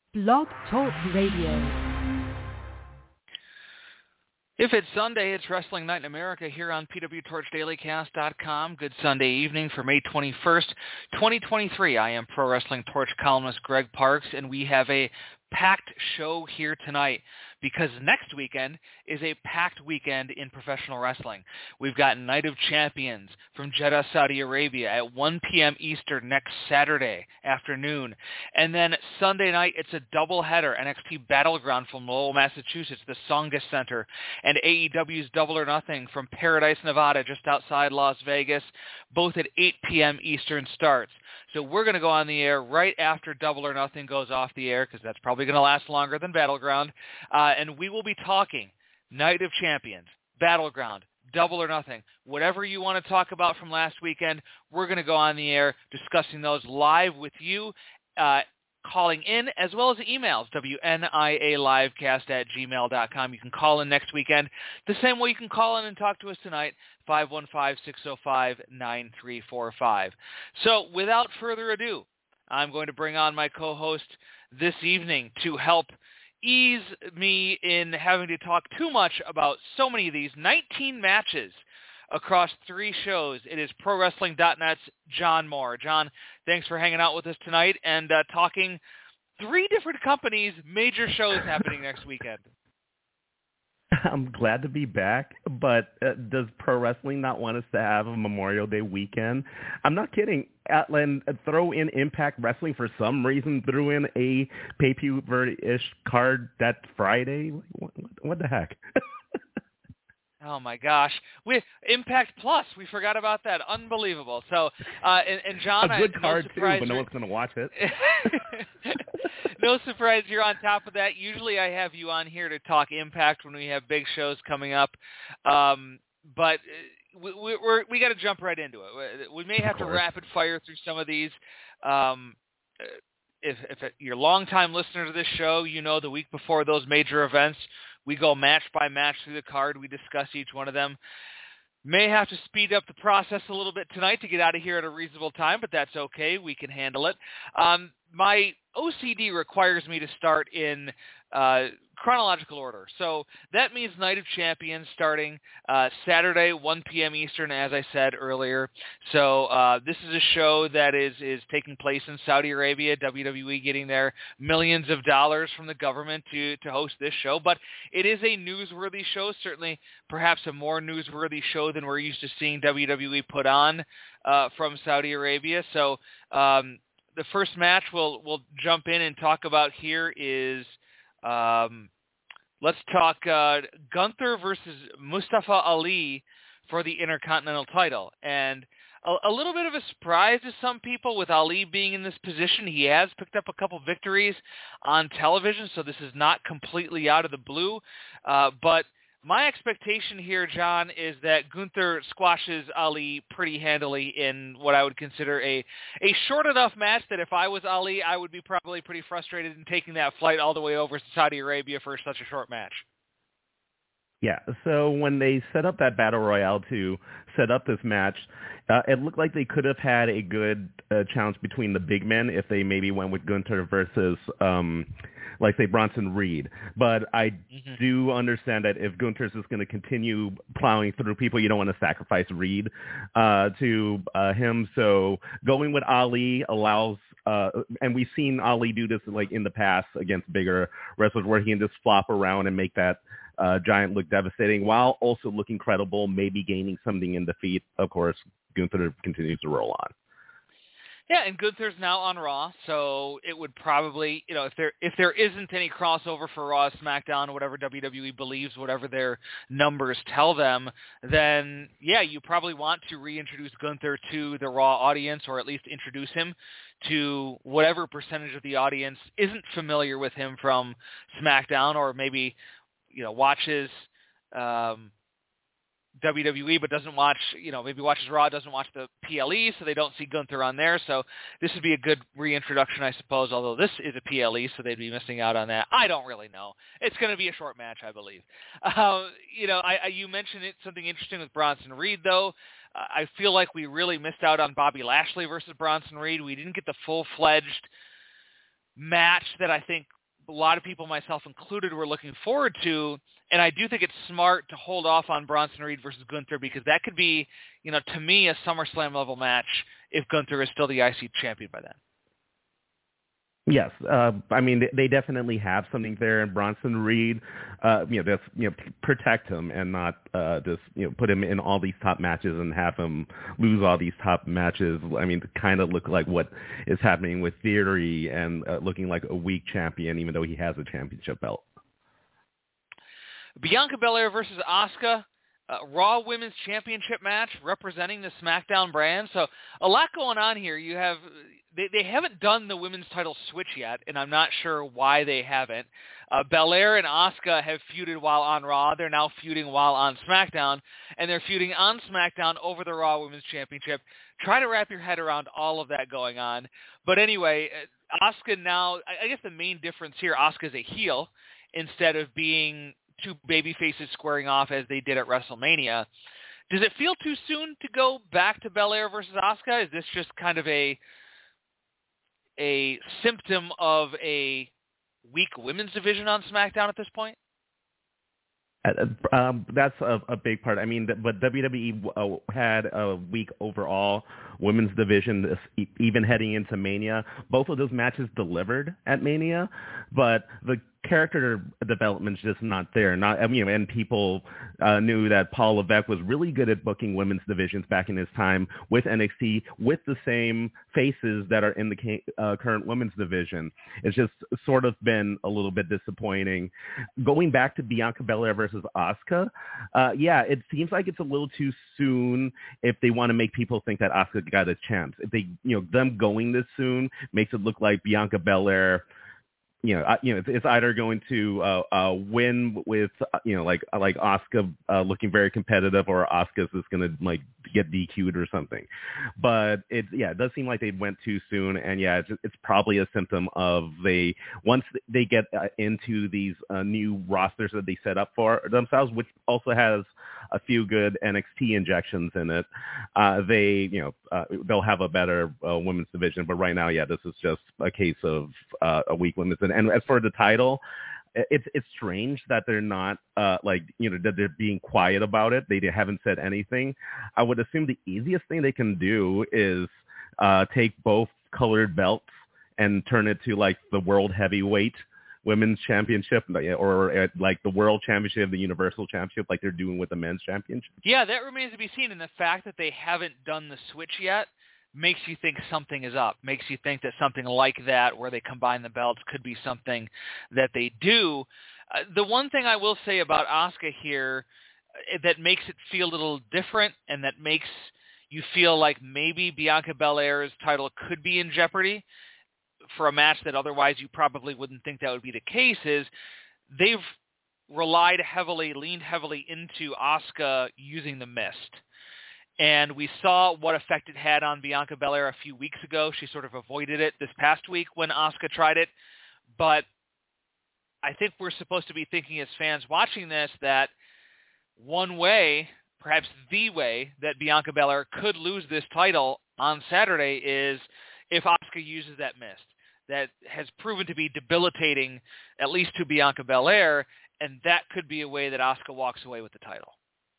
Blog Talk Radio. If it's Sunday, it's Wrestling Night in America here on PWTorchDailyCast.com. Good Sunday evening for May 21st, 2023. I am Pro Wrestling Torch columnist Greg Parks, and we have a packed show here tonight because next weekend is a packed weekend in professional wrestling. We've got Night of Champions from Jeddah, Saudi Arabia at 1 p.m. Eastern next Saturday afternoon. And then Sunday night, it's a doubleheader, NXT Battleground from Lowell, Massachusetts, the Songus Center, and AEW's Double or Nothing from Paradise, Nevada, just outside Las Vegas, both at 8 p.m. Eastern starts. So we're going to go on the air right after Double or Nothing goes off the air because that's probably going to last longer than Battleground. And we will be talking Night of Champions, Battleground, Double or Nothing. Whatever you want to talk about from last weekend, we're going to go on the air discussing those live with you, calling in as well as emails, wnialivecast@gmail.com. You can call in next weekend the same way you can call in and talk to us tonight, 515-605-9345. So without further ado, I'm going to bring on my co-host this evening to help ease me in having to talk too much about so many of these 19 matches across 3 shows. It is ProWrestling.net's John Moore. John, thanks for hanging out with us tonight and talking 3 different companies' major shows happening next weekend. I'm glad to be back, but does Pro Wrestling not want us to have a Memorial Day weekend? I'm not kidding. And throw in Impact Wrestling for some reason, threw in a pay-per-view-ish card that Friday. What the heck? Oh my gosh! Impact Plus, we forgot about that. Unbelievable. So, and John, a good card no too, surprise but no one's going to watch it. No surprise you're on top of that. Usually I have you on here to talk Impact when we have big shows coming up, but we got to jump right into it. We may have to rapid fire through some of these. If you're a longtime listener to this show, you know the week before those major events, we go match by match through the card. We discuss each one of them. May have to speed up the process a little bit tonight to get out of here at a reasonable time, but that's okay. We can handle it. My OCD requires me to start in chronological order. So that means Night of Champions starting Saturday, 1 p.m. Eastern, as I said earlier. So this is a show that is taking place in Saudi Arabia, WWE getting their millions of dollars from the government to host this show. But it is a newsworthy show, certainly perhaps a more newsworthy show than we're used to seeing WWE put on from Saudi Arabia. So the first match we'll jump in and talk about here is let's talk Gunther versus Mustafa Ali for the Intercontinental title. And a little bit of a surprise to some people with Ali being in this position. He has picked up a couple victories on television, so this is not completely out of the blue. But my expectation here, John, is that Gunther squashes Ali pretty handily in what I would consider a short enough match that if I was Ali, I would be probably pretty frustrated in taking that flight all the way over to Saudi Arabia for such a short match. Yeah, so when they set up that Battle Royale to set up this match, it looked like they could have had a good challenge between the big men if they maybe went with Gunther versus like, say, Bronson Reed. But I do understand that if Gunther's just going to continue plowing through people, you don't want to sacrifice Reed to him. So going with Ali allows, and we've seen Ali do this like in the past against bigger wrestlers where he can just flop around and make that giant look devastating while also looking credible, maybe gaining something in defeat. Of course, Gunther continues to roll on. Yeah, and Gunther's now on Raw, so it would probably, if there isn't any crossover for Raw, SmackDown, whatever WWE believes, whatever their numbers tell them, then, yeah, you probably want to reintroduce Gunther to the Raw audience, or at least introduce him to whatever percentage of the audience isn't familiar with him from SmackDown, or maybe, watches WWE but doesn't watch, maybe watches Raw, doesn't watch the PLE, so they don't see Gunther on there. So this would be a good reintroduction, I suppose, although this is a PLE, so they'd be missing out on that. I don't really know. It's going to be a short match, I believe. You mentioned something interesting with Bronson Reed, though. I feel like we really missed out on Bobby Lashley versus Bronson Reed. We didn't get the full-fledged match that I think a lot of people, myself included, were looking forward to. And I do think it's smart to hold off on Bronson Reed versus Gunther because that could be, to me, a SummerSlam level match if Gunther is still the IC champion by then. Yes, I mean they definitely have something there, and Bronson Reed, protect him and not just put him in all these top matches and have him lose all these top matches. I mean, to kind of look like what is happening with Theory and looking like a weak champion, even though he has a championship belt. Bianca Belair versus Asuka. Raw Women's Championship match representing the SmackDown brand. So a lot going on here. You have they haven't done the women's title switch yet, and I'm not sure why they haven't. Belair and Asuka have feuded while on Raw. They're now feuding while on SmackDown, and they're feuding on SmackDown over the Raw Women's Championship. Try to wrap your head around all of that going on. But anyway, Asuka now, I guess the main difference here, Asuka's a heel instead of being two baby faces squaring off as they did at WrestleMania. Does it feel too soon to go back to Belair versus Asuka? Is this just kind of a symptom of a weak women's division on SmackDown at this point? That's a big part. I mean, but WWE had a weak overall women's division, even heading into Mania. Both of those matches delivered at Mania, but the character development's just not there. And people knew that Paul Levesque was really good at booking women's divisions back in his time with NXT, with the same faces that are in the current women's division. It's just sort of been a little bit disappointing. Going back to Bianca Belair versus Asuka, it seems like it's a little too soon if they want to make people think that Asuka got a chance. If they, them going this soon makes it look like Bianca Belair, it's either going to win with like Asuka looking very competitive, or Asuka's just going to get DQ'd or something. But it does seem like they went too soon, and it's probably a symptom of once they get into these new rosters that they set up for themselves, which also has a few good NXT injections in it. They'll have a better women's division, but right now, this is just a case of a weak women's. And as for the title, it's strange that they're not that they're being quiet about it. They haven't said anything. I would assume the easiest thing they can do is take both colored belts and turn it to like the World Heavyweight Women's Championship, or like the World Championship, the Universal Championship, like they're doing with the Men's Championship. Yeah, that remains to be seen. And the fact that they haven't done the switch yet makes you think something is up, makes you think that something like that, where they combine the belts, could be something that they do. The one thing I will say about Asuka here that makes it feel a little different, and that makes you feel like maybe Bianca Belair's title could be in jeopardy for a match that otherwise you probably wouldn't think that would be the case, is they've leaned heavily into Asuka using the Mist. And we saw what effect it had on Bianca Belair a few weeks ago. She sort of avoided it this past week when Asuka tried it. But I think we're supposed to be thinking as fans watching this that one way, perhaps the way, that Bianca Belair could lose this title on Saturday is if Asuka uses that Mist. That has proven to be debilitating, at least to Bianca Belair, and that could be a way that Asuka walks away with the title.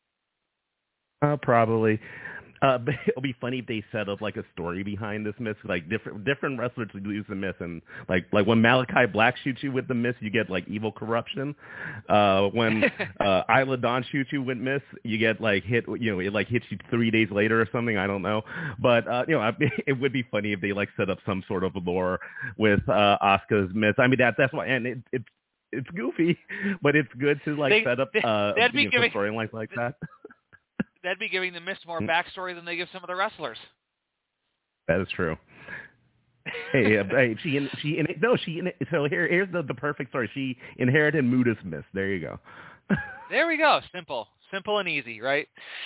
Probably. But it'll be funny if they set up like a story behind this Mist. Like different wrestlers use the Mist, and like when Malachi Black shoots you with the Mist, you get like evil corruption. When Isla Dawn shoots you with Mist, you get like hit. It like hits you 3 days later or something. I don't know, but it would be funny if they like set up some sort of lore with Asuka's Mist. I mean that's why, and it's goofy, but it's good to like set up storylines like that. That'd be giving the Mist more backstory than they give some of the wrestlers. That is true. Here's the perfect story. She inherited Muda's Mist. There you go. There we go. Simple and easy, right?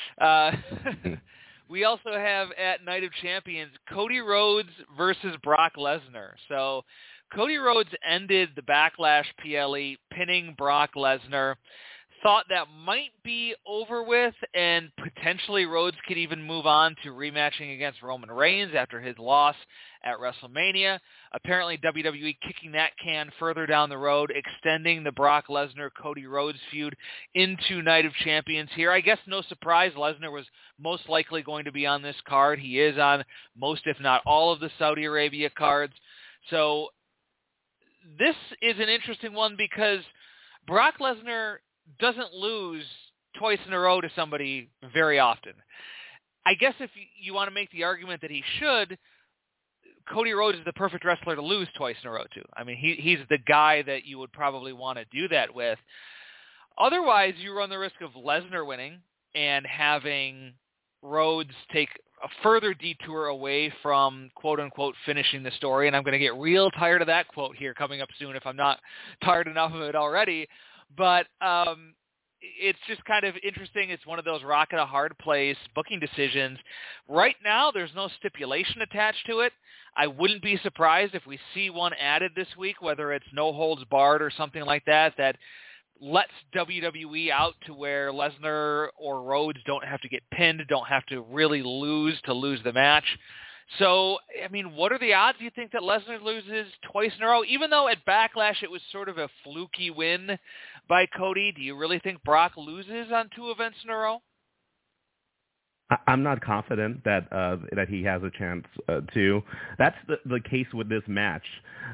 We also have at Night of Champions Cody Rhodes versus Brock Lesnar. So Cody Rhodes ended the Backlash PLE pinning Brock Lesnar. thought that might be over with, and potentially Rhodes could even move on to rematching against Roman Reigns after his loss at WrestleMania. Apparently WWE kicking that can further down the road, extending the Brock Lesnar-Cody Rhodes feud into Night of Champions here. I guess no surprise, Lesnar was most likely going to be on this card. He is on most, if not all, of the Saudi Arabia cards. So this is an interesting one because Brock Lesnar doesn't lose twice in a row to somebody very often. I guess if you want to make the argument that he should, Cody Rhodes is the perfect wrestler to lose twice in a row to. I mean, he's the guy that you would probably want to do that with. Otherwise, you run the risk of Lesnar winning and having Rhodes take a further detour away from, quote-unquote, finishing the story. And I'm going to get real tired of that quote here coming up soon if I'm not tired enough of it already. But it's just kind of interesting. It's one of those rock and a hard place booking decisions. Right now, there's no stipulation attached to it. I wouldn't be surprised if we see one added this week, whether it's no holds barred or something like that, that lets WWE out to where Lesnar or Rhodes don't have to get pinned, don't have to really lose to lose the match. So, I mean, what are the odds you think that Lesnar loses twice in a row? Even though at Backlash it was sort of a fluky win by Cody, do you really think Brock loses on 2 events in a row? I'm not confident that he has a chance to. That's the case with this match.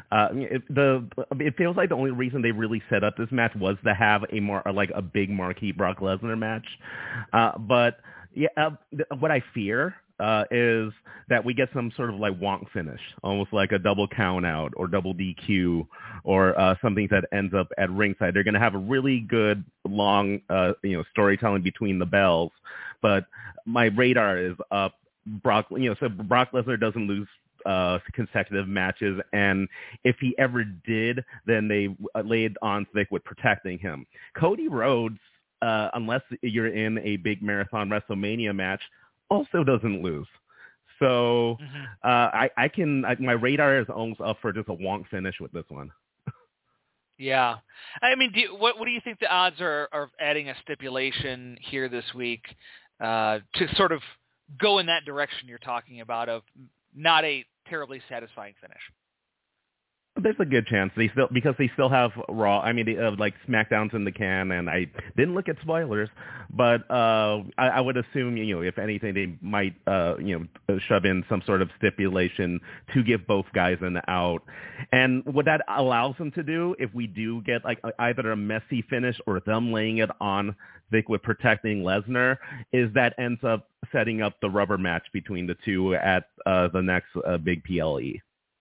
It feels like the only reason they really set up this match was to have a big marquee Brock Lesnar match. But yeah, what I fear is that we get some sort of like wonk finish, almost like a double count out or double DQ or something that ends up at ringside. They're going to have a really good long, storytelling between the bells, but my radar is up. So Brock Lesnar doesn't lose consecutive matches, and if he ever did, then they laid on thick with protecting him. Cody Rhodes, unless you're in a big marathon WrestleMania match, also doesn't lose. So my radar is almost up for just a wonk finish with this one. Yeah. I mean, what do you think the odds are of adding a stipulation here this week to sort of go in that direction you're talking about of not a terribly satisfying finish? There's a good chance because they still have Raw. I mean, they have like SmackDowns in the can, and I didn't look at spoilers, but I would assume if anything they might shove in some sort of stipulation to give both guys an out. And what that allows them to do, if we do get like either a messy finish or them laying it on thick with protecting Lesnar, is that ends up setting up the rubber match between the two at the next big PLE.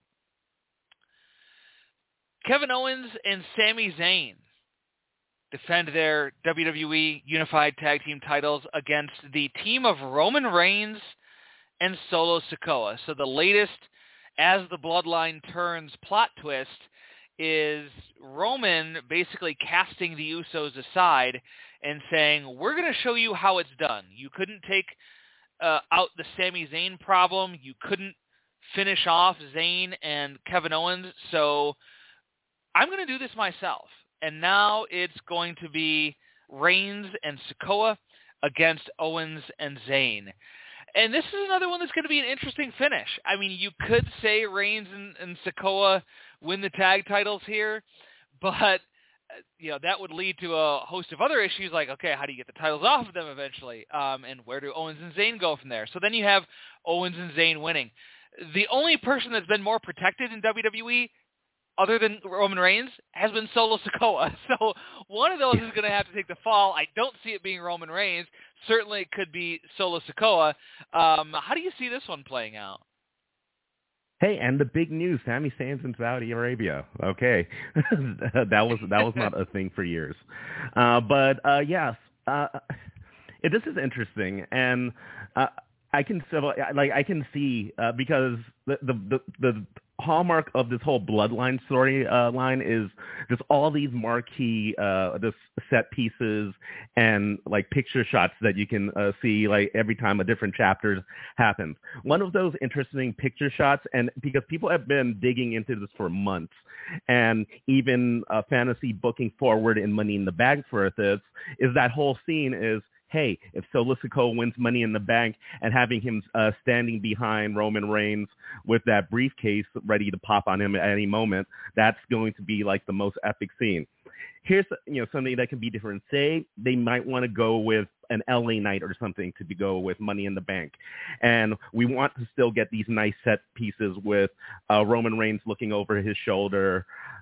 Kevin Owens and Sami Zayn defend their WWE Unified Tag Team titles against the team of Roman Reigns and Solo Sikoa. So the latest As the Bloodline Turns plot twist is Roman basically casting the Usos aside and saying, we're going to show you how it's done. You couldn't take out the Sami Zayn problem. You couldn't finish off Zayn and Kevin Owens, so I'm going to do this myself. And now it's going to be Reigns and Sikoa against Owens and Zayn. And this is another one that's going to be an interesting finish. I mean, you could say Reigns and Sikoa win the tag titles here, but that would lead to a host of other issues like, okay, how do you get the titles off of them eventually? And where do Owens and Zayn go from there? So then you have Owens and Zayn winning. The only person that's been more protected in WWE other than Roman Reigns, has been Solo Sikoa. So one of those is going to have to take the fall. I don't see it being Roman Reigns. Certainly it could be Solo Sikoa. How do you see this one playing out? Hey, and the big news, Sami Zayn's in Saudi Arabia. Okay. that was not a thing for years. Yes, this is interesting. And I can see because the hallmark of this whole Bloodline story line is just all these marquee this set pieces and like picture shots that you can see like every time a different chapter happens. One of those interesting picture shots, and because people have been digging into this for months, and even fantasy booking forward in Money in the Bank for this, is that whole scene is, hey, if Solo Sikoa wins Money in the Bank and having him standing behind Roman Reigns with that briefcase ready to pop on him at any moment, that's going to be like the most epic scene. Here's something that can be different. Say they might want to go with an LA Knight or something to go with Money in the Bank, and we want to still get these nice set pieces with Roman Reigns looking over his shoulder.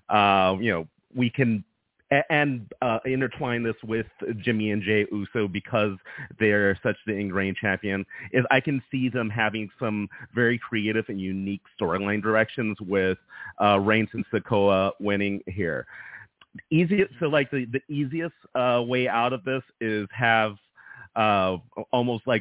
We can intertwine this with Jimmy and Jey Uso because they're such the ingrained champion. Is I can see them having some very creative and unique storyline directions with Reigns and Sikoa winning here. So like the easiest way out of this is have almost like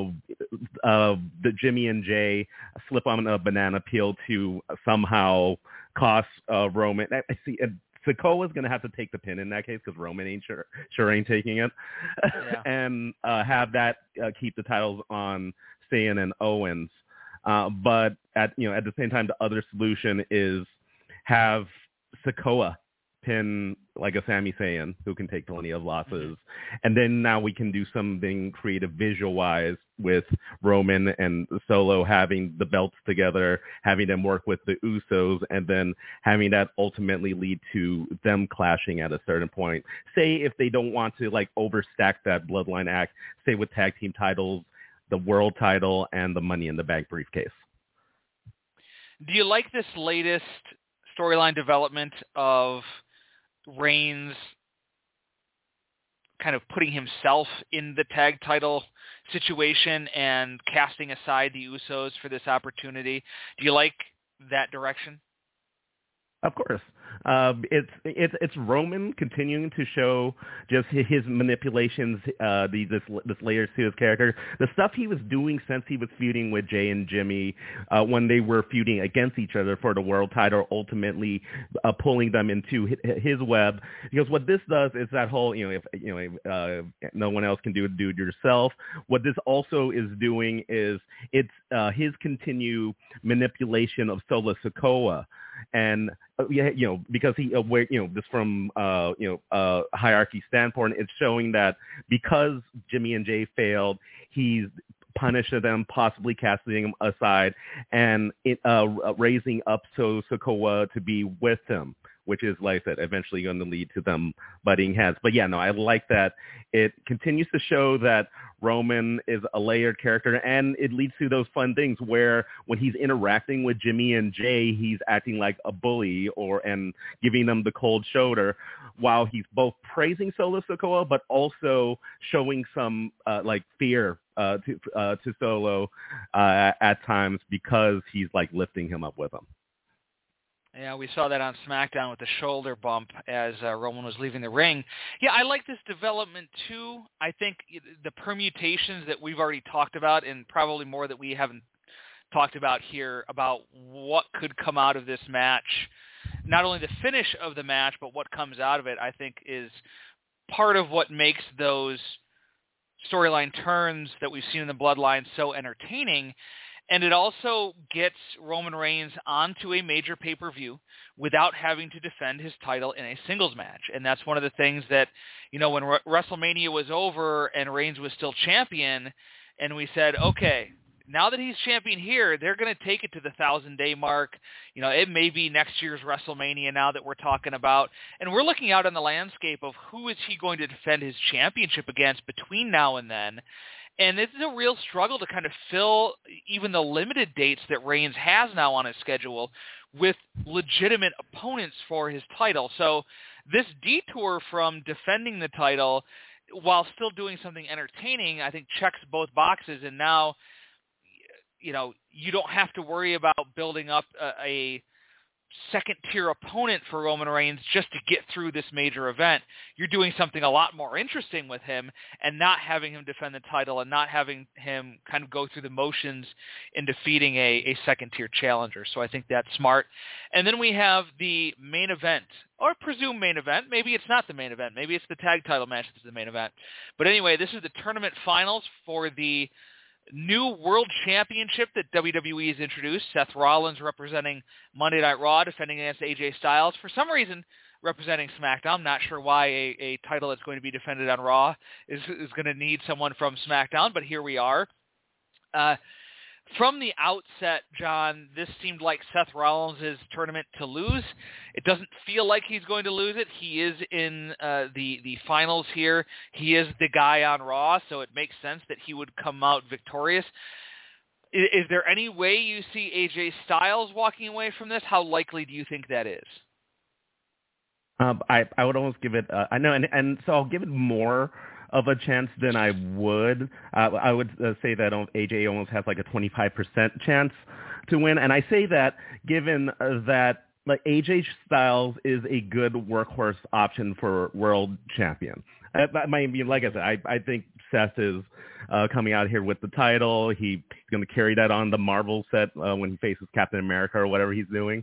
the Jimmy and Jey slip on a banana peel to somehow cost Roman. I see. Sikoa's going to have to take the pin in that case because Roman ain't sure ain't taking it, yeah. And have that keep the titles on Zayn and Owens. But at the same time, the other solution is have Sikoa pin like a Sami Zayn who can take plenty of losses, and then now we can do something creative visual-wise with Roman and Solo having the belts together, having them work with the Usos, and then having that ultimately lead to them clashing at a certain point. Say if they don't want to like overstack that Bloodline act, say with tag team titles, the world title and the Money in the Bank briefcase. Do you like this latest storyline development of Reigns kind of putting himself in the tag title situation and casting aside the Usos for this opportunity? Do you like that direction? Of course. It's Roman continuing to show just his manipulations, this layers to his character. The stuff he was doing since he was feuding with Jey and Jimmy, when they were feuding against each other for the world title, ultimately pulling them into his web. Because what this does is that whole, if no one else can do it yourself. What this also is doing is it's his continued manipulation of Solo Sikoa. And because he, this from hierarchy standpoint, it's showing that because Jimmy and Jey failed, he's punished them, possibly casting him aside, and raising up Sikoa to be with him, which is, like I said, eventually going to lead to them butting heads. But yeah, no, I like that. It continues to show that Roman is a layered character, and it leads to those fun things where when he's interacting with Jimmy and Jey, he's acting like a bully and giving them the cold shoulder, while he's both praising Solo Sikoa but also showing some like fear to Solo at times because he's like lifting him up with him. Yeah, we saw that on SmackDown with the shoulder bump as Roman was leaving the ring. Yeah, I like this development too. I think the permutations that we've already talked about, and probably more that we haven't talked about here, about what could come out of this match, not only the finish of the match, but what comes out of it, I think is part of what makes those storyline turns that we've seen in the Bloodline so entertaining. And it also gets Roman Reigns onto a major pay-per-view without having to defend his title in a singles match. And that's one of the things that, when WrestleMania was over and Reigns was still champion, and we said, okay, now that he's champion here, they're going to take it to the 1,000-day mark. It may be next year's WrestleMania now that we're talking about. And we're looking out on the landscape of who is he going to defend his championship against between now and then. And this is a real struggle to kind of fill even the limited dates that Reigns has now on his schedule with legitimate opponents for his title. So this detour from defending the title while still doing something entertaining, I think checks both boxes. And now, you don't have to worry about building up a second-tier opponent for Roman Reigns just to get through this major event. You're doing something a lot more interesting with him and not having him defend the title and not having him kind of go through the motions in defeating a second-tier challenger. So I think that's smart. And then we have the main event, or presumed main event. Maybe it's not the main event. Maybe it's the tag title match that's the main event. But anyway, this is the tournament finals for the new World Championship that WWE has introduced. Seth Rollins representing Monday Night Raw, defending against AJ Styles. For some reason, representing SmackDown. I'm not sure why a title that's going to be defended on Raw is going to need someone from SmackDown, but here we are. From the outset, John, this seemed like Seth Rollins' tournament to lose. It doesn't feel like he's going to lose it. He is in the finals here. He is the guy on Raw, so it makes sense that he would come out victorious. Is there any way you see AJ Styles walking away from this? How likely do you think that is? I would almost give it, I know, and so I'll give it more of a chance than I would. I would say that AJ almost has like a 25% chance to win. And I say that given that like AJ Styles is a good workhorse option for world champion. That might be, like I said, I think Seth is coming out here with the title. He's going to carry that on the Marvel set when he faces Captain America or whatever he's doing.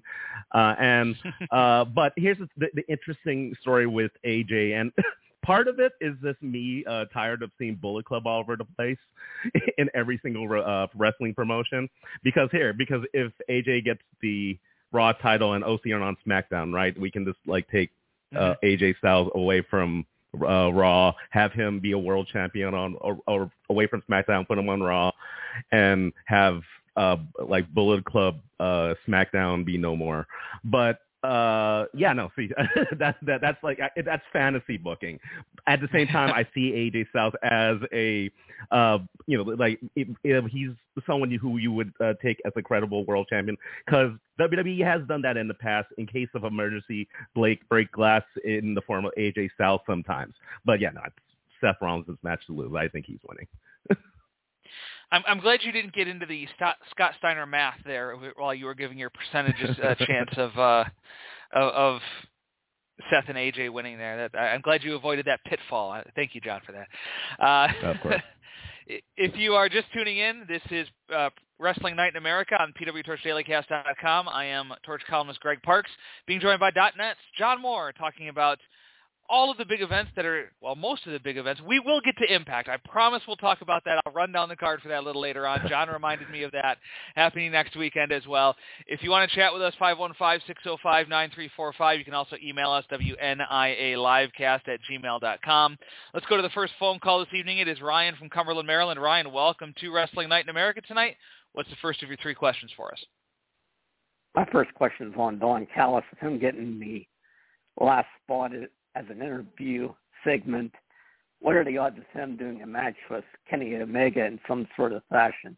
But here's the interesting story with AJ, and part of it is this me tired of seeing Bullet Club all over the place in every single wrestling promotion. Because if AJ gets the Raw title and OC are on SmackDown, right, we can just like take AJ Styles away from Raw, have him be a world champion or away from SmackDown, put him on Raw, and have like Bullet Club SmackDown be no more. But see, that's like that's fantasy booking. At the same time, I see AJ Styles as a like if he's someone who you would take as a credible world champion, because WWE has done that in the past in case of emergency, break glass in the form of AJ Styles sometimes. But yeah, no, it's Seth Rollins' match to lose. I think he's winning. I'm glad you didn't get into the Scott Steiner math there while you were giving your percentages chance of Seth and AJ winning there. I'm glad you avoided that pitfall. Thank you, John, for that. Of course. If you are just tuning in, this is Wrestling Night in America on PWTorchDailyCast.com. I am Torch columnist Greg Parks, being joined by .net's John Moore, talking about all of the big events most of the big events. We will get to Impact. I promise we'll talk about that. I'll run down the card for that a little later on. John reminded me of that happening next weekend as well. If you want to chat with us, 515-605-9345. You can also email us, WNIALivecast@gmail.com. Let's go to the first phone call this evening. It is Ryan from Cumberland, Maryland. Ryan, welcome to Wrestling Night in America tonight. What's the first of your three questions for us? My first question is on Don Callis, with him getting the last spot as an interview segment. What are the odds of him doing a match with Kenny Omega in some sort of fashion?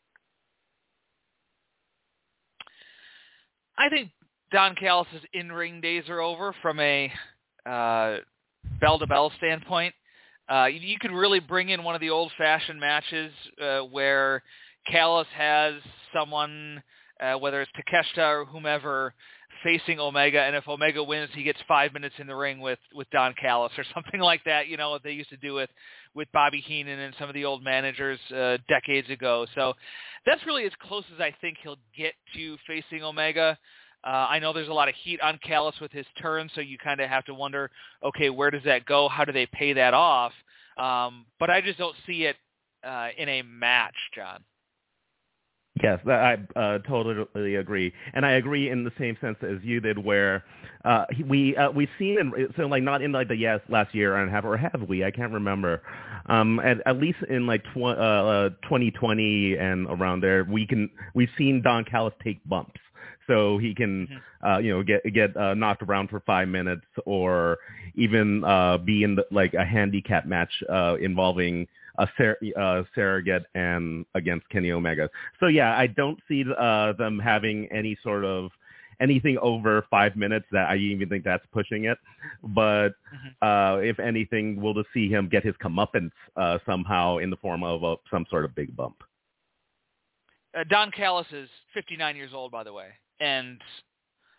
I think Don Callis' in-ring days are over from a bell-to-bell standpoint. You could really bring in one of the old-fashioned matches where Callis has someone, whether it's Takeshita or whomever, facing Omega, and if Omega wins, he gets 5 minutes in the ring with Don Callis or something like that. You know what they used to do with Bobby Heenan and some of the old managers decades ago. So that's really as close as I think he'll get to facing Omega. I know there's a lot of heat on Callis with his turn, so you kind of have to wonder, okay, where does that go? How do they pay that off? But I just don't see it in a match, John. Yes, I totally agree, and I agree in the same sense as you did, where we've seen so like not in like the last year and have, or have we? I can't remember. At least in like 2020 and around there, we've seen Don Callis take bumps, so he can get knocked around for 5 minutes, or even be in like a handicap match involving a surrogate and against Kenny Omega. So yeah, I don't see them having anything over 5 minutes. That I even think that's pushing it. But if anything, we'll just see him get his comeuppance somehow in the form of some sort of big bump. Don Callis is 59 years old, by the way, and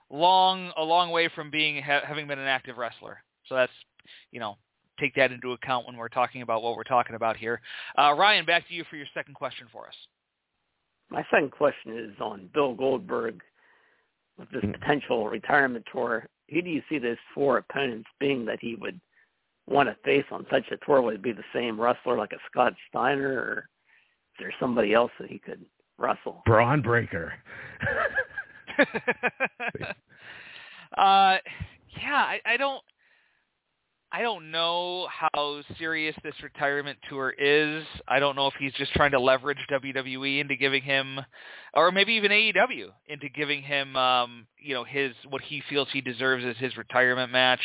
a long way from having been an active wrestler. So that's, take that into account when we're talking about what we're talking about here. Ryan, back to you for your second question for us. My second question is on Bill Goldberg with this potential retirement tour. Who do you see those 4 opponents being that he would want to face on such a tour? Would it be the same wrestler like a Scott Steiner, or is there somebody else that he could wrestle? Braun Breaker. I don't know how serious this retirement tour is. I don't know if he's just trying to leverage WWE into giving him, or maybe even AEW into giving him, what he feels he deserves as his retirement match.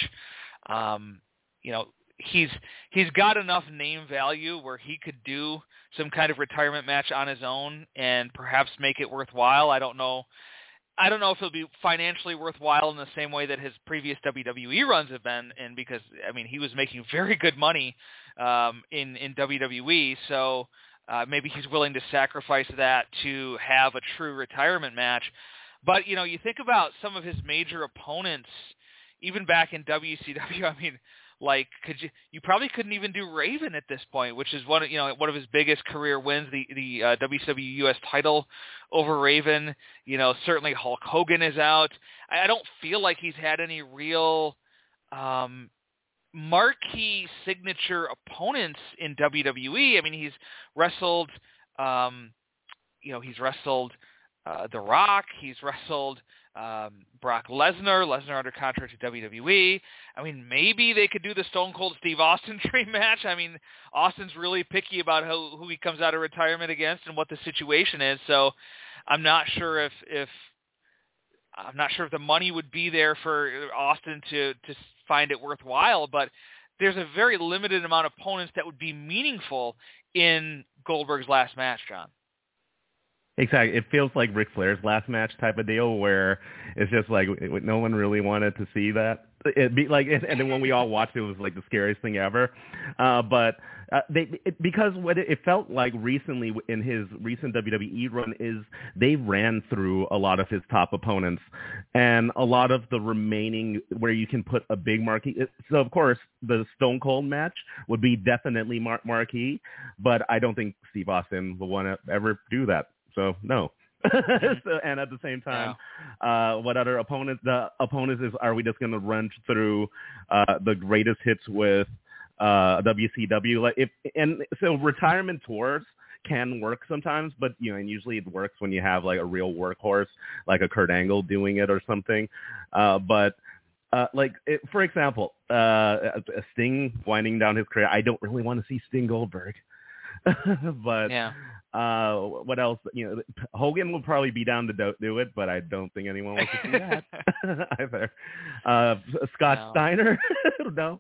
He's got enough name value where he could do some kind of retirement match on his own and perhaps make it worthwhile. I don't know if it'll be financially worthwhile in the same way that his previous WWE runs have been, and because, he was making very good money in WWE, so maybe he's willing to sacrifice that to have a true retirement match. But, you think about some of his major opponents, even back in WCW, you probably couldn't even do Raven at this point, which is one of his biggest career wins, the WCW US title over Raven. Certainly Hulk Hogan is out. I don't feel like he's had any real marquee signature opponents in WWE. He's wrestled, he's wrestled The Rock. He's wrestled Brock Lesnar under contract to WWE. Maybe they could do the Stone Cold Steve Austin dream match. Austin's really picky about who he comes out of retirement against and what the situation is. So I'm not sure if the money would be there for Austin to find it worthwhile, but there's a very limited amount of opponents that would be meaningful in Goldberg's last match, John. Exactly. It feels like Ric Flair's last match type of deal where it's just like no one really wanted to see that. And then when we all watched it, it was like the scariest thing ever. Because what it felt like recently in his recent WWE run is they ran through a lot of his top opponents and a lot of the remaining where you can put a big marquee. So of course the Stone Cold match would be definitely marquee, but I don't think Steve Austin will want to ever do that. So no. And at the same time, what other opponents? The opponents is, are we just going to run through the greatest hits with WCW? So retirement tours can work sometimes, but and usually it works when you have like a real workhorse, like a Kurt Angle doing it or something. For example, Sting winding down his career. I don't really want to see Sting Goldberg, but yeah. What else? Hogan will probably be down to do it, but I don't think anyone wants to see that either. Scott Steiner, no.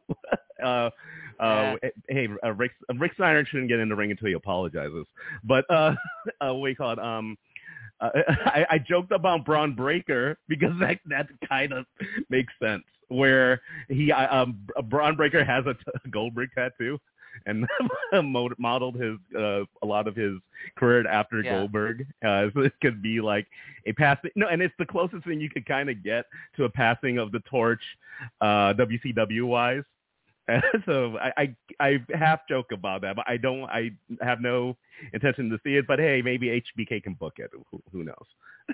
Hey, Rick Steiner shouldn't get in the ring until he apologizes. But what do you call it? I joked about Braun Breaker because that kind of makes sense. Where Braun Breaker has a Goldberg tattoo. And modeled his a lot of his career after Goldberg. So it could be like a passing. No, and it's the closest thing you could kind of get to a passing of the torch, WCW wise. So I half joke about that, but I have no intention to see it. But hey, maybe HBK can book it. Who knows?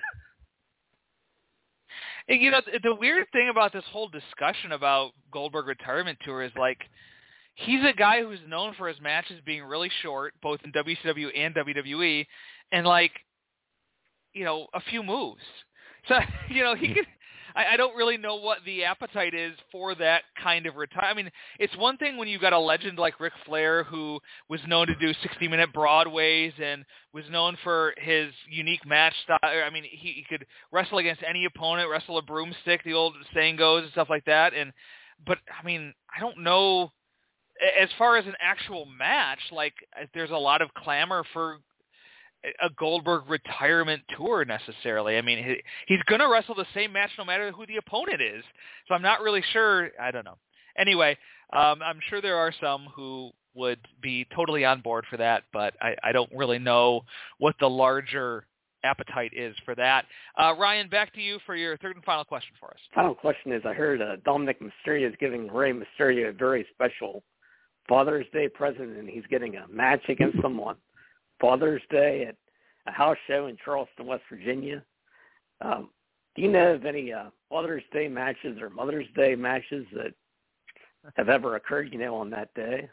The weird thing about this whole discussion about Goldberg retirement tour is like, he's a guy who's known for his matches being really short, both in WCW and WWE, and a few moves. So, he could. I don't really know what the appetite is for that kind of retire. It's one thing when you've got a legend like Ric Flair who was known to do 60-minute Broadways and was known for his unique match style. He could wrestle against any opponent, wrestle a broomstick, the old saying goes, and stuff like that. But I don't know. As far as an actual match, there's a lot of clamor for a Goldberg retirement tour necessarily. He's going to wrestle the same match no matter who the opponent is. So I'm not really sure. I don't know. Anyway, I'm sure there are some who would be totally on board for that, but I don't really know what the larger appetite is for that. Ryan, back to you for your third and final question for us. Final question is, I heard Dominic Mysterio is giving Rey Mysterio a very special Father's Day present, and he's getting a match against him on Father's Day at a house show in Charleston, West Virginia. Do you know of any Father's Day matches or Mother's Day matches that have ever occurred, on that day?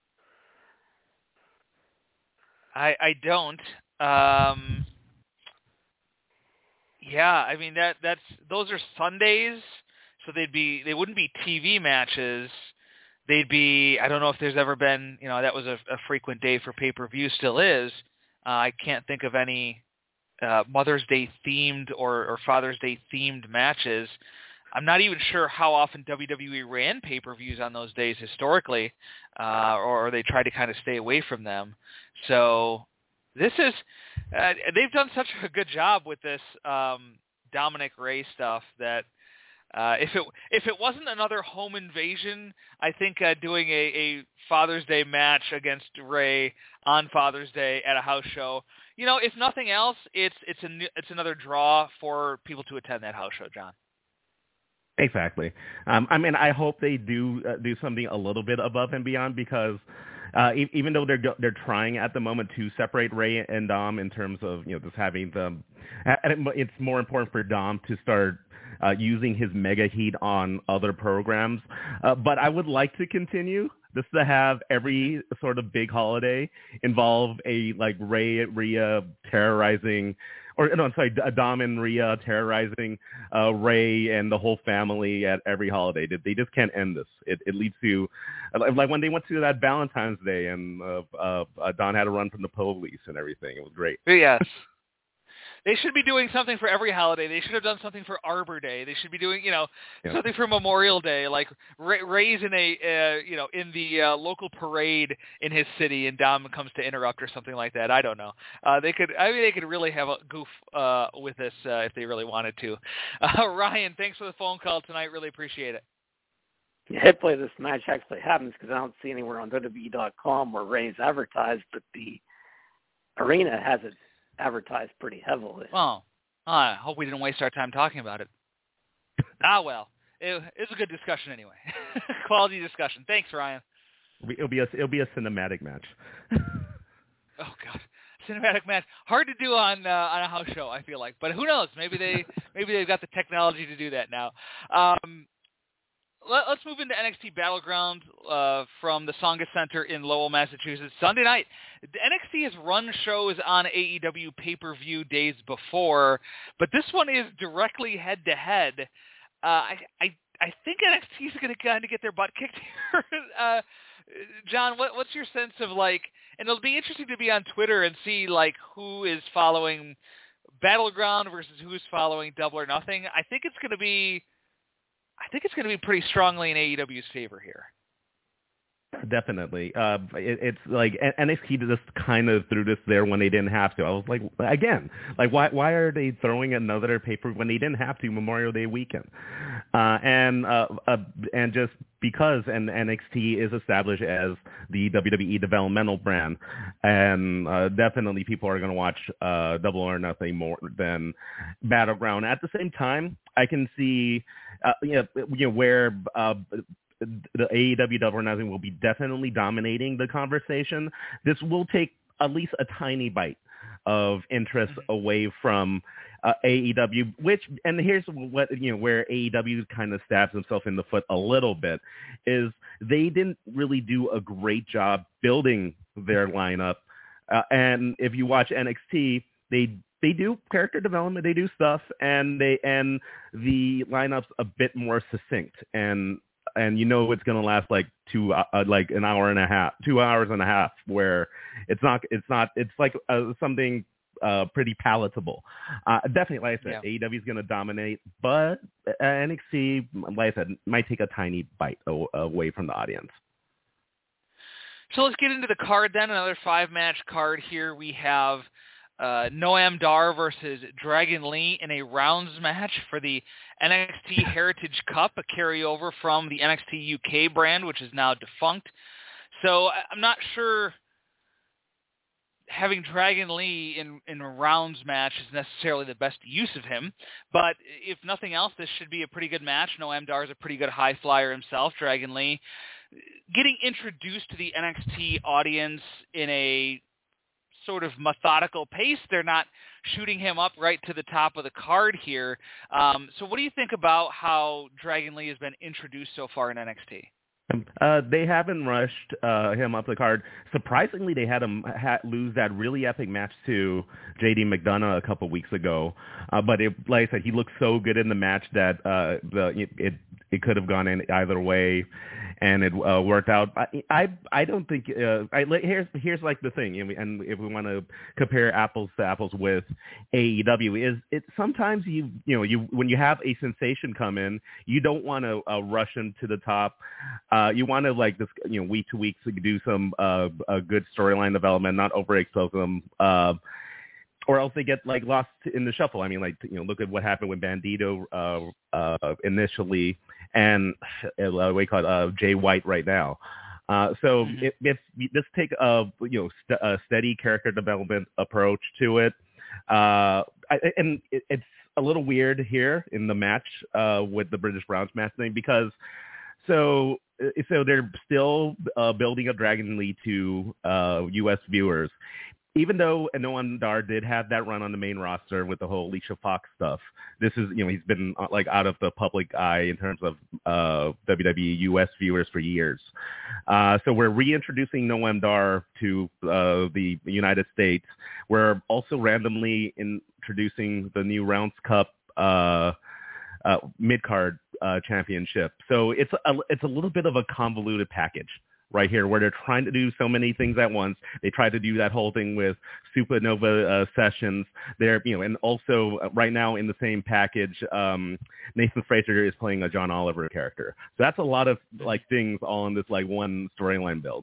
I don't. Yeah, I mean those are Sundays, so they wouldn't be TV matches. They'd be, I don't know if there's ever been, that was a frequent day for pay-per-view, still is. I can't think of any Mother's Day themed or Father's Day themed matches. I'm not even sure how often WWE ran pay-per-views on those days historically, or they tried to kind of stay away from them. So this is they've done such a good job with this Dominic Rey stuff that if it wasn't another home invasion, I think doing a Father's Day match against Rey on Father's Day at a house show, if nothing else, it's another draw for people to attend that house show, John. Exactly. I hope they do something a little bit above and beyond, because even though they're trying at the moment to separate Rey and Dom in terms of just having them, it's more important for Dom to start using his mega heat on other programs. But I would like to continue just to have every sort of big holiday involve a Rey, Rhea terrorizing. Dom and Rhea terrorizing Rey and the whole family at every holiday. They just can't end this. It leads to, like when they went to that Valentine's Day and Don had to run from the police and everything. It was great. Yes. They should be doing something for every holiday. They should have done something for Arbor Day. They should be doing, something for Memorial Day, like Ray's in in the local parade in his city, and Dom comes to interrupt or something like that. I don't know. They could really have a goof with this if they really wanted to. Ryan, thanks for the phone call tonight. Really appreciate it. Yeah, hopefully this match actually happens, because I don't see anywhere on WWE.com where Ray's advertised, but the arena has it advertised pretty heavily. Well, I hope we didn't waste our time talking about it. Well, it's a good discussion anyway. Quality discussion. Thanks, Ryan. It'll be a cinematic match. Oh God, cinematic match. Hard to do on a house show, I feel like, but who knows? Maybe they've got the technology to do that now. Let's move into NXT Battleground from the Tsonga Center in Lowell, Massachusetts. Sunday night, the NXT has run shows on AEW pay-per-view days before, but this one is directly head-to-head. I think NXT is going to kind of get their butt kicked here. John, what's your sense of and it'll be interesting to be on Twitter and see who is following Battleground versus who's following Double or Nothing. I think it's going to be pretty strongly in AEW's favor here. Definitely. It's like NXT just kind of threw this there when they didn't have to. I was like, again, why are they throwing another paper when they didn't have to Memorial Day weekend? And just because NXT is established as the WWE developmental brand, and definitely people are going to watch Double or Nothing more than Battleground. At the same time, I can see where the AEW Double or Nothing will be definitely dominating the conversation. This will take at least a tiny bite of interest away from AEW, and here's what, where AEW kind of stabs himself in the foot a little bit, is they didn't really do a great job building their lineup. And if you watch NXT, they do character development, they do stuff, and the lineup's a bit more succinct, and it's going to last an hour and a half, 2 hours and a half, where it's something pretty palatable. Definitely, like I said, yeah. AEW is going to dominate, but NXT, like I said, might take a tiny bite away from the audience. So let's get into the card then. Another 5-match card here. We have Noam Dar versus Dragon Lee in a rounds match for the NXT Heritage Cup, a carryover from the NXT UK brand, which is now defunct. So I'm not sure. having Dragon Lee in a rounds match is necessarily the best use of him, but if nothing else, this should be a pretty good match. Noam Dar is a pretty good high flyer himself. Dragon Lee getting introduced to the NXT audience in a sort of methodical pace. They're not shooting him up right to the top of the card here. So what do you think about how Dragon Lee has been introduced so far in NXT? They haven't rushed him up the card. Surprisingly, they had him lose that really epic match to J.D. McDonough a couple weeks ago. But like I said, he looked so good in the match that it could have gone in either way, and it worked out. I don't think here's like the thing, and if we want to compare apples to apples with AEW, is it sometimes you when you have a sensation come in, you don't want to rush him to the top. You want to like this, week to week to do some a good storyline development, not overexpose them, or else they get like lost in the shuffle. I mean, like look at what happened with Bandito initially, and we call it Jay White right now. So if just take a steady character development approach to it, it's a little weird here in the match with the British Browns match thing because. So they're still building up Dragon Lee to U.S. viewers, even though Noam Dar did have that run on the main roster with the whole Alicia Fox stuff. This is, he's been like out of the public eye in terms of WWE U.S. viewers for years. So we're reintroducing Noam Dar to the United States. We're also randomly introducing the new Rounds Cup mid-card championship. So it's a little bit of a convoluted package right here where they're trying to do so many things at once. They tried to do that whole thing with Supernova Sessions there, and also right now in the same package, Nathan Fraser is playing a John Oliver character. So that's a lot of like things all in this like one storyline build.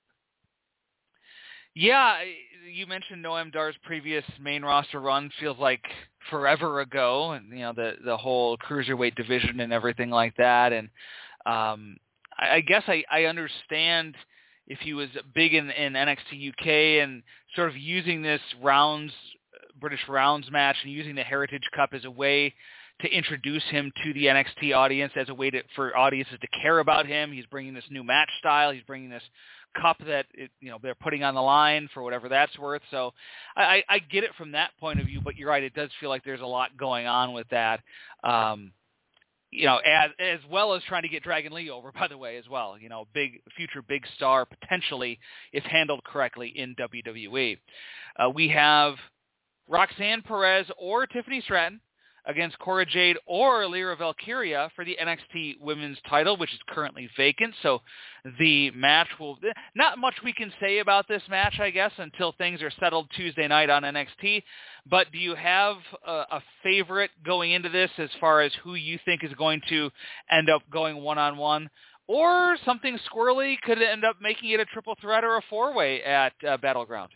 Yeah, you mentioned Noam Dar's previous main roster run feels like forever ago, and the whole cruiserweight division and everything like that. And I guess I understand if he was big in NXT UK and sort of using this British rounds match and using the Heritage Cup as a way to introduce him to the NXT audience, as a way for audiences to care about him. He's bringing this new match style. He's bringing this cup that they're putting on the line for whatever that's worth. So I get it from that point of view, but you're right, it does feel like there's a lot going on with that. As well as trying to get Dragon Lee over, by the way, as well. Future big star potentially if handled correctly in WWE. We have Roxanne Perez or Tiffany Stratton against Cora Jade or Lyra Valkyria for the NXT Women's title, which is currently vacant. So the match not much we can say about this match, I guess, until things are settled Tuesday night on NXT. But do you have a favorite going into this as far as who you think is going to end up going one-on-one? Or something squirrely could end up making it a triple threat or a four-way at Battleground?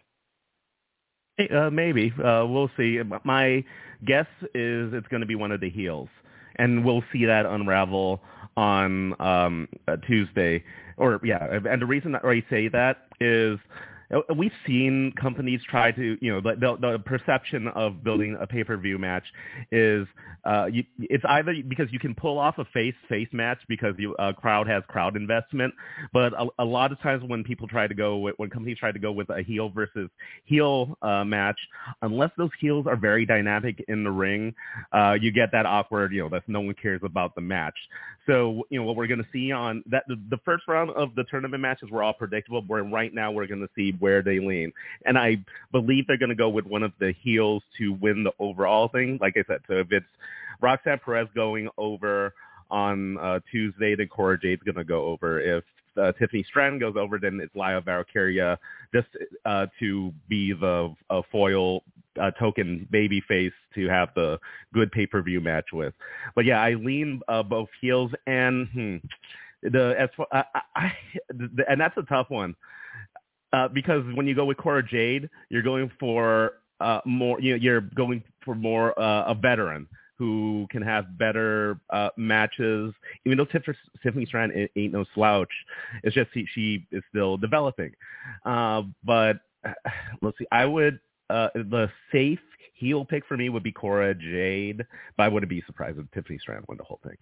Maybe. We'll see. My guess is it's going to be one of the heels, and we'll see that unravel on Tuesday. And the reason I say that is we've seen companies try to, the perception of building a pay-per-view match is it's either because you can pull off a face-face match because the crowd has crowd investment, but a lot of times when companies try to go with a heel versus heel match, unless those heels are very dynamic in the ring, you get that awkward, that no one cares about the match. So, what we're going to see on that, the first round of the tournament matches were all predictable, but right now we're going to see where they lean. And I believe they're going to go with one of the heels to win the overall thing. Like I said, so if it's Roxanne Perez going over on Tuesday, then Cora Jade's going to go over. If Tiffany Stratton goes over, then it's Lyra Valkyria just to be the foil token baby face to have the good pay-per-view match with. But yeah, I lean both heels and and that's a tough one because when you go with Cora Jade, you're going for more. You're going for more a veteran who can have better matches. Even though Tiffany Stratton ain't no slouch, it's just she is still developing. But let's see. I would the safe heel pick for me would be Cora Jade, but I wouldn't be surprised if Tiffany Stratton won the whole thing.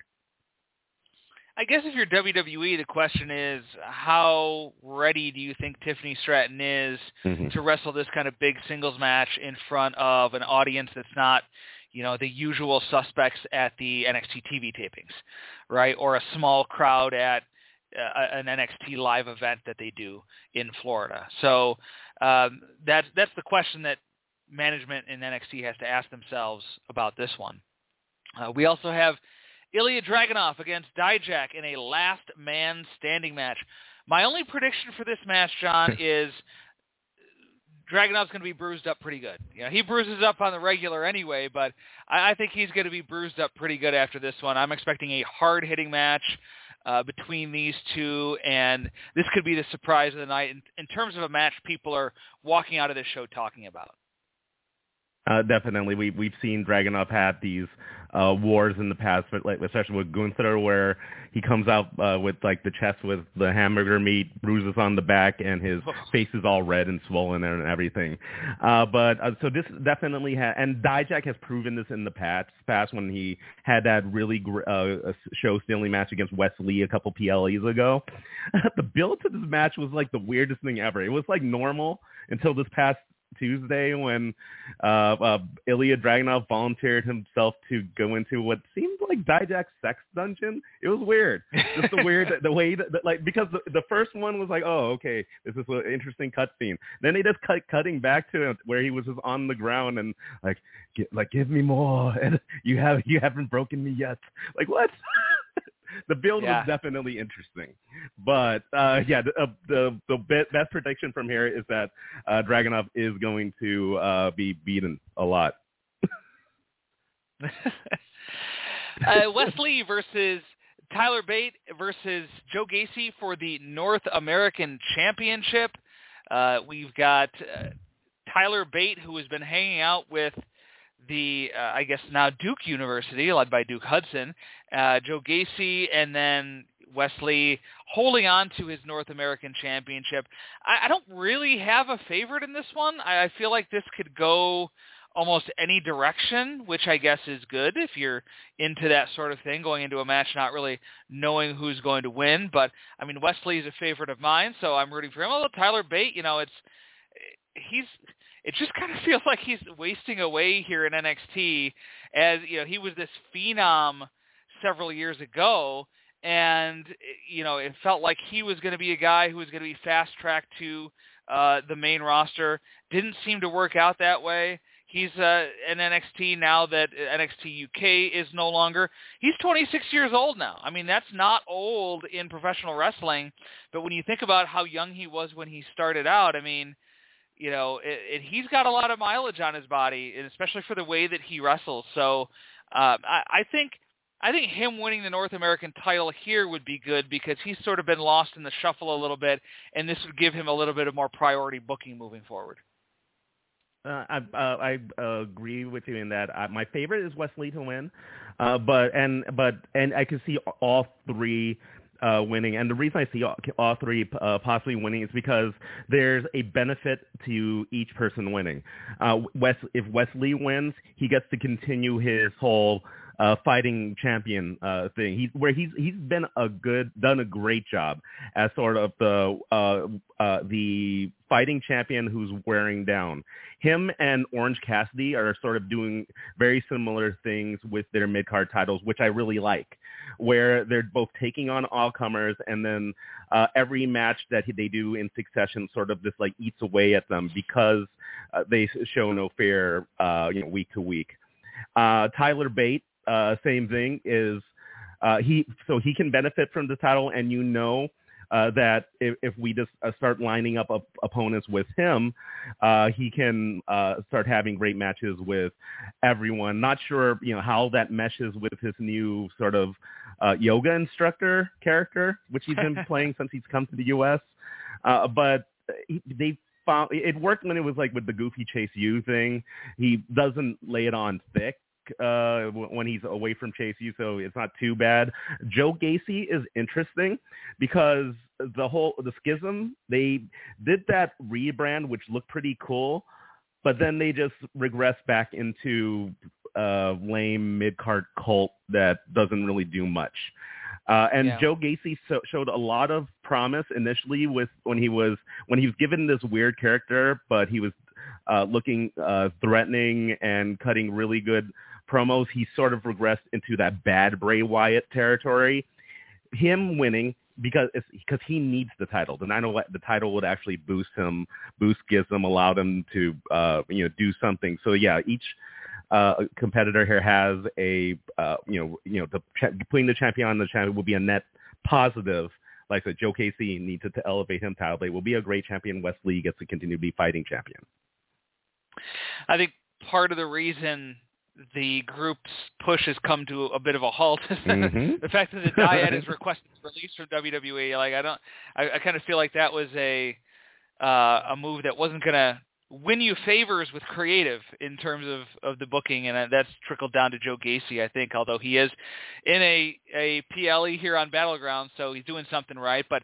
I guess if you're WWE, the question is, how ready do you think Tiffany Stratton is to wrestle this kind of big singles match in front of an audience that's not, the usual suspects at the NXT TV tapings, right? Or a small crowd at an NXT live event that they do in Florida. So that's the question that management in NXT has to ask themselves about this one. We also have Ilya Dragunov against Dijak in a last man standing match. My only prediction for this match, John, is Dragunov's going to be bruised up pretty good. He bruises up on the regular anyway, but I think he's going to be bruised up pretty good after this one. I'm expecting a hard-hitting match between these two, and this could be the surprise of the night in terms of a match people are walking out of this show talking about. Definitely, we've seen Dragunov have these wars in the past, but especially with Gunther, where he comes out with the chest with the hamburger meat, bruises on the back, and his face is all red and swollen and everything. So this definitely and Dijak has proven this in the past when he had that really show-stealing match against Wes Lee a couple PLEs ago. The build to this match was the weirdest thing ever. It was normal until this past Tuesday when Ilya Dragunov volunteered himself to go into what seemed like Dijak's sex dungeon. It was weird. Just the weird, the way that because the first one was oh, okay, this is an interesting cutscene. Then they just cutting back to where he was just on the ground and give me more. And you haven't broken me yet. What? The build was definitely interesting, but the best prediction from here is that Dragunov is going to be beaten a lot. Wes Lee versus Tyler Bate versus Joe Gacy for the North American Championship. We've got Tyler Bate, who has been hanging out with the, I guess now Duke University, led by Duke Hudson, Joe Gacy, and then Wes Lee holding on to his North American Championship. I don't really have a favorite in this one. I feel like this could go almost any direction, which I guess is good if you're into that sort of thing, going into a match not really knowing who's going to win. But, I mean, Wes Lee is a favorite of mine, so I'm rooting for him. Although Tyler Bate, it just kind of feels like he's wasting away here in NXT, as he was this phenom several years ago, and it felt like he was going to be a guy who was going to be fast-tracked to the main roster. Didn't seem to work out that way. He's in NXT now that NXT UK is no longer. He's 26 years old now. I mean, that's not old in professional wrestling, but when you think about how young he was when he started out, I mean, he's got a lot of mileage on his body, and especially for the way that he wrestles. So I think him winning the North American title here would be good because he's sort of been lost in the shuffle a little bit, and this would give him a little bit of more priority booking moving forward. I agree with you in that. My favorite is Wes Lee to win, but I can see all three winning, and the reason I see all three possibly winning is because there's a benefit to each person winning. If Wes Lee wins, he gets to continue his whole fighting champion thing. He's done a great job as sort of the fighting champion who's wearing down. Him and Orange Cassidy are sort of doing very similar things with their mid-card titles, which I really like, where they're both taking on all-comers, and then every match that they do in succession sort of just eats away at them because they show no fear, week to week. Tyler Bate, same thing, is he can benefit from the title, and that if we just start lining up opponents with him, he can start having great matches with everyone. Not sure, how that meshes with his new sort of yoga instructor character, which he's been playing since he's come to the U.S. But they found it worked when it was with the goofy Chase U thing. He doesn't lay it on thick. when he's away from Chase U, so it's not too bad. Joe Gacy is interesting because the Schism, they did that rebrand, which looked pretty cool, but then they just regressed back into lame mid-card cult that doesn't really do much. Joe Gacy showed a lot of promise initially when he was given this weird character, but he was looking threatening and cutting really good promos. He sort of regressed into that bad Bray Wyatt territory. Him winning because he needs the title. And I know the title would actually boost Schism, allow them to do something. So yeah, each competitor here has a putting the champion on the champion will be a net positive. Like I said, Joe Gacy needs to elevate him to elevate. Will be a great champion. Wes Lee gets to continue to be fighting champion. I think part of the reason the group's push has come to a bit of a halt is the fact that the Dyad is requesting release from WWE. Like I kind of feel like that was a move that wasn't going to win you favors with creative in terms of the booking, and that's trickled down to Joe Gacy, I think, although he is in a PLE here on Battleground, so he's doing something right. But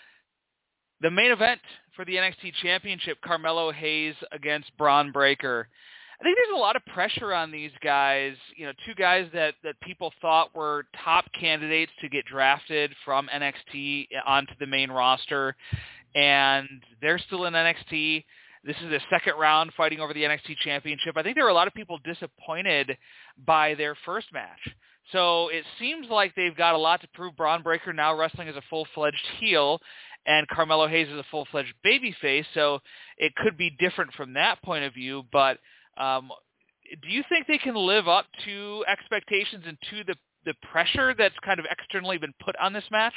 the main event for the NXT Championship, Carmelo Hayes against Bron Breakker. I think there's a lot of pressure on these guys, two guys that people thought were top candidates to get drafted from NXT onto the main roster, and they're still in NXT. This is the second round fighting over the NXT Championship. I think there were a lot of people disappointed by their first match. So it seems like they've got a lot to prove. Bron Breakker now wrestling as a full-fledged heel, and Carmelo Hayes is a full-fledged babyface. So it could be different from that point of view. But do you think they can live up to expectations and to the pressure that's kind of externally been put on this match?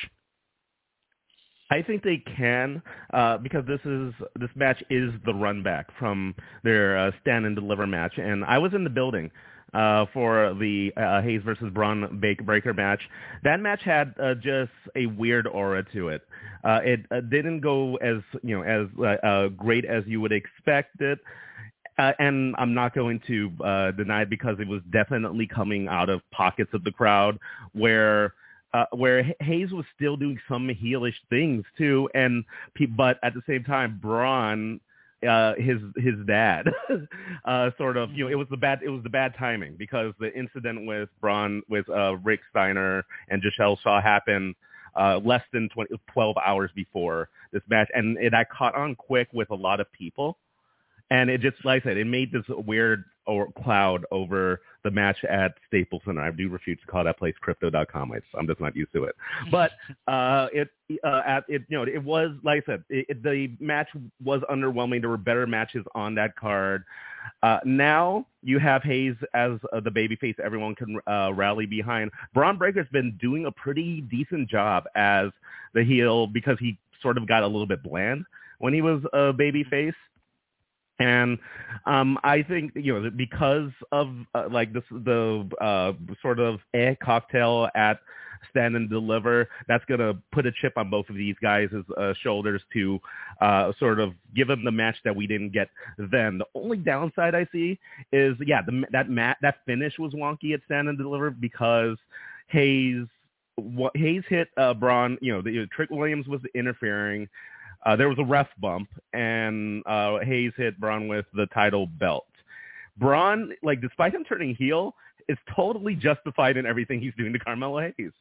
I think they can because this match is the run back from their Stand and Deliver match, and I was in the building for the Hayes versus Bron Breakker match. That match had just a weird aura to it. It didn't go as great as you would expect it. And I'm not going to deny it because it was definitely coming out of pockets of the crowd where Hayes was still doing some heelish things too, but at the same time, Bron, his dad, sort of, it was the bad timing because the incident with Bron with Rick Steiner and Giselle Shaw happened less than 12 hours before this match, and it got caught on quick with a lot of people. And it just, like I said, it made this weird cloud over the match at Staples Center. I do refuse to call that place Crypto.com. I'm just not used to it. But it was, like I said, the match was underwhelming. There were better matches on that card. Now you have Hayes as the babyface everyone can rally behind. Bron Breakker's been doing a pretty decent job as the heel because he sort of got a little bit bland when he was a babyface. And I think because of the sort of cocktail at Stand and Deliver, that's going to put a chip on both of these guys' shoulders to sort of give them the match that we didn't get then. The only downside I see is that finish was wonky at Stand and Deliver because Hayes hit Bron. Trick Williams was interfering. There was a ref bump, and Hayes hit Bron with the title belt. Bron, despite him turning heel, is totally justified in everything he's doing to Carmelo Hayes.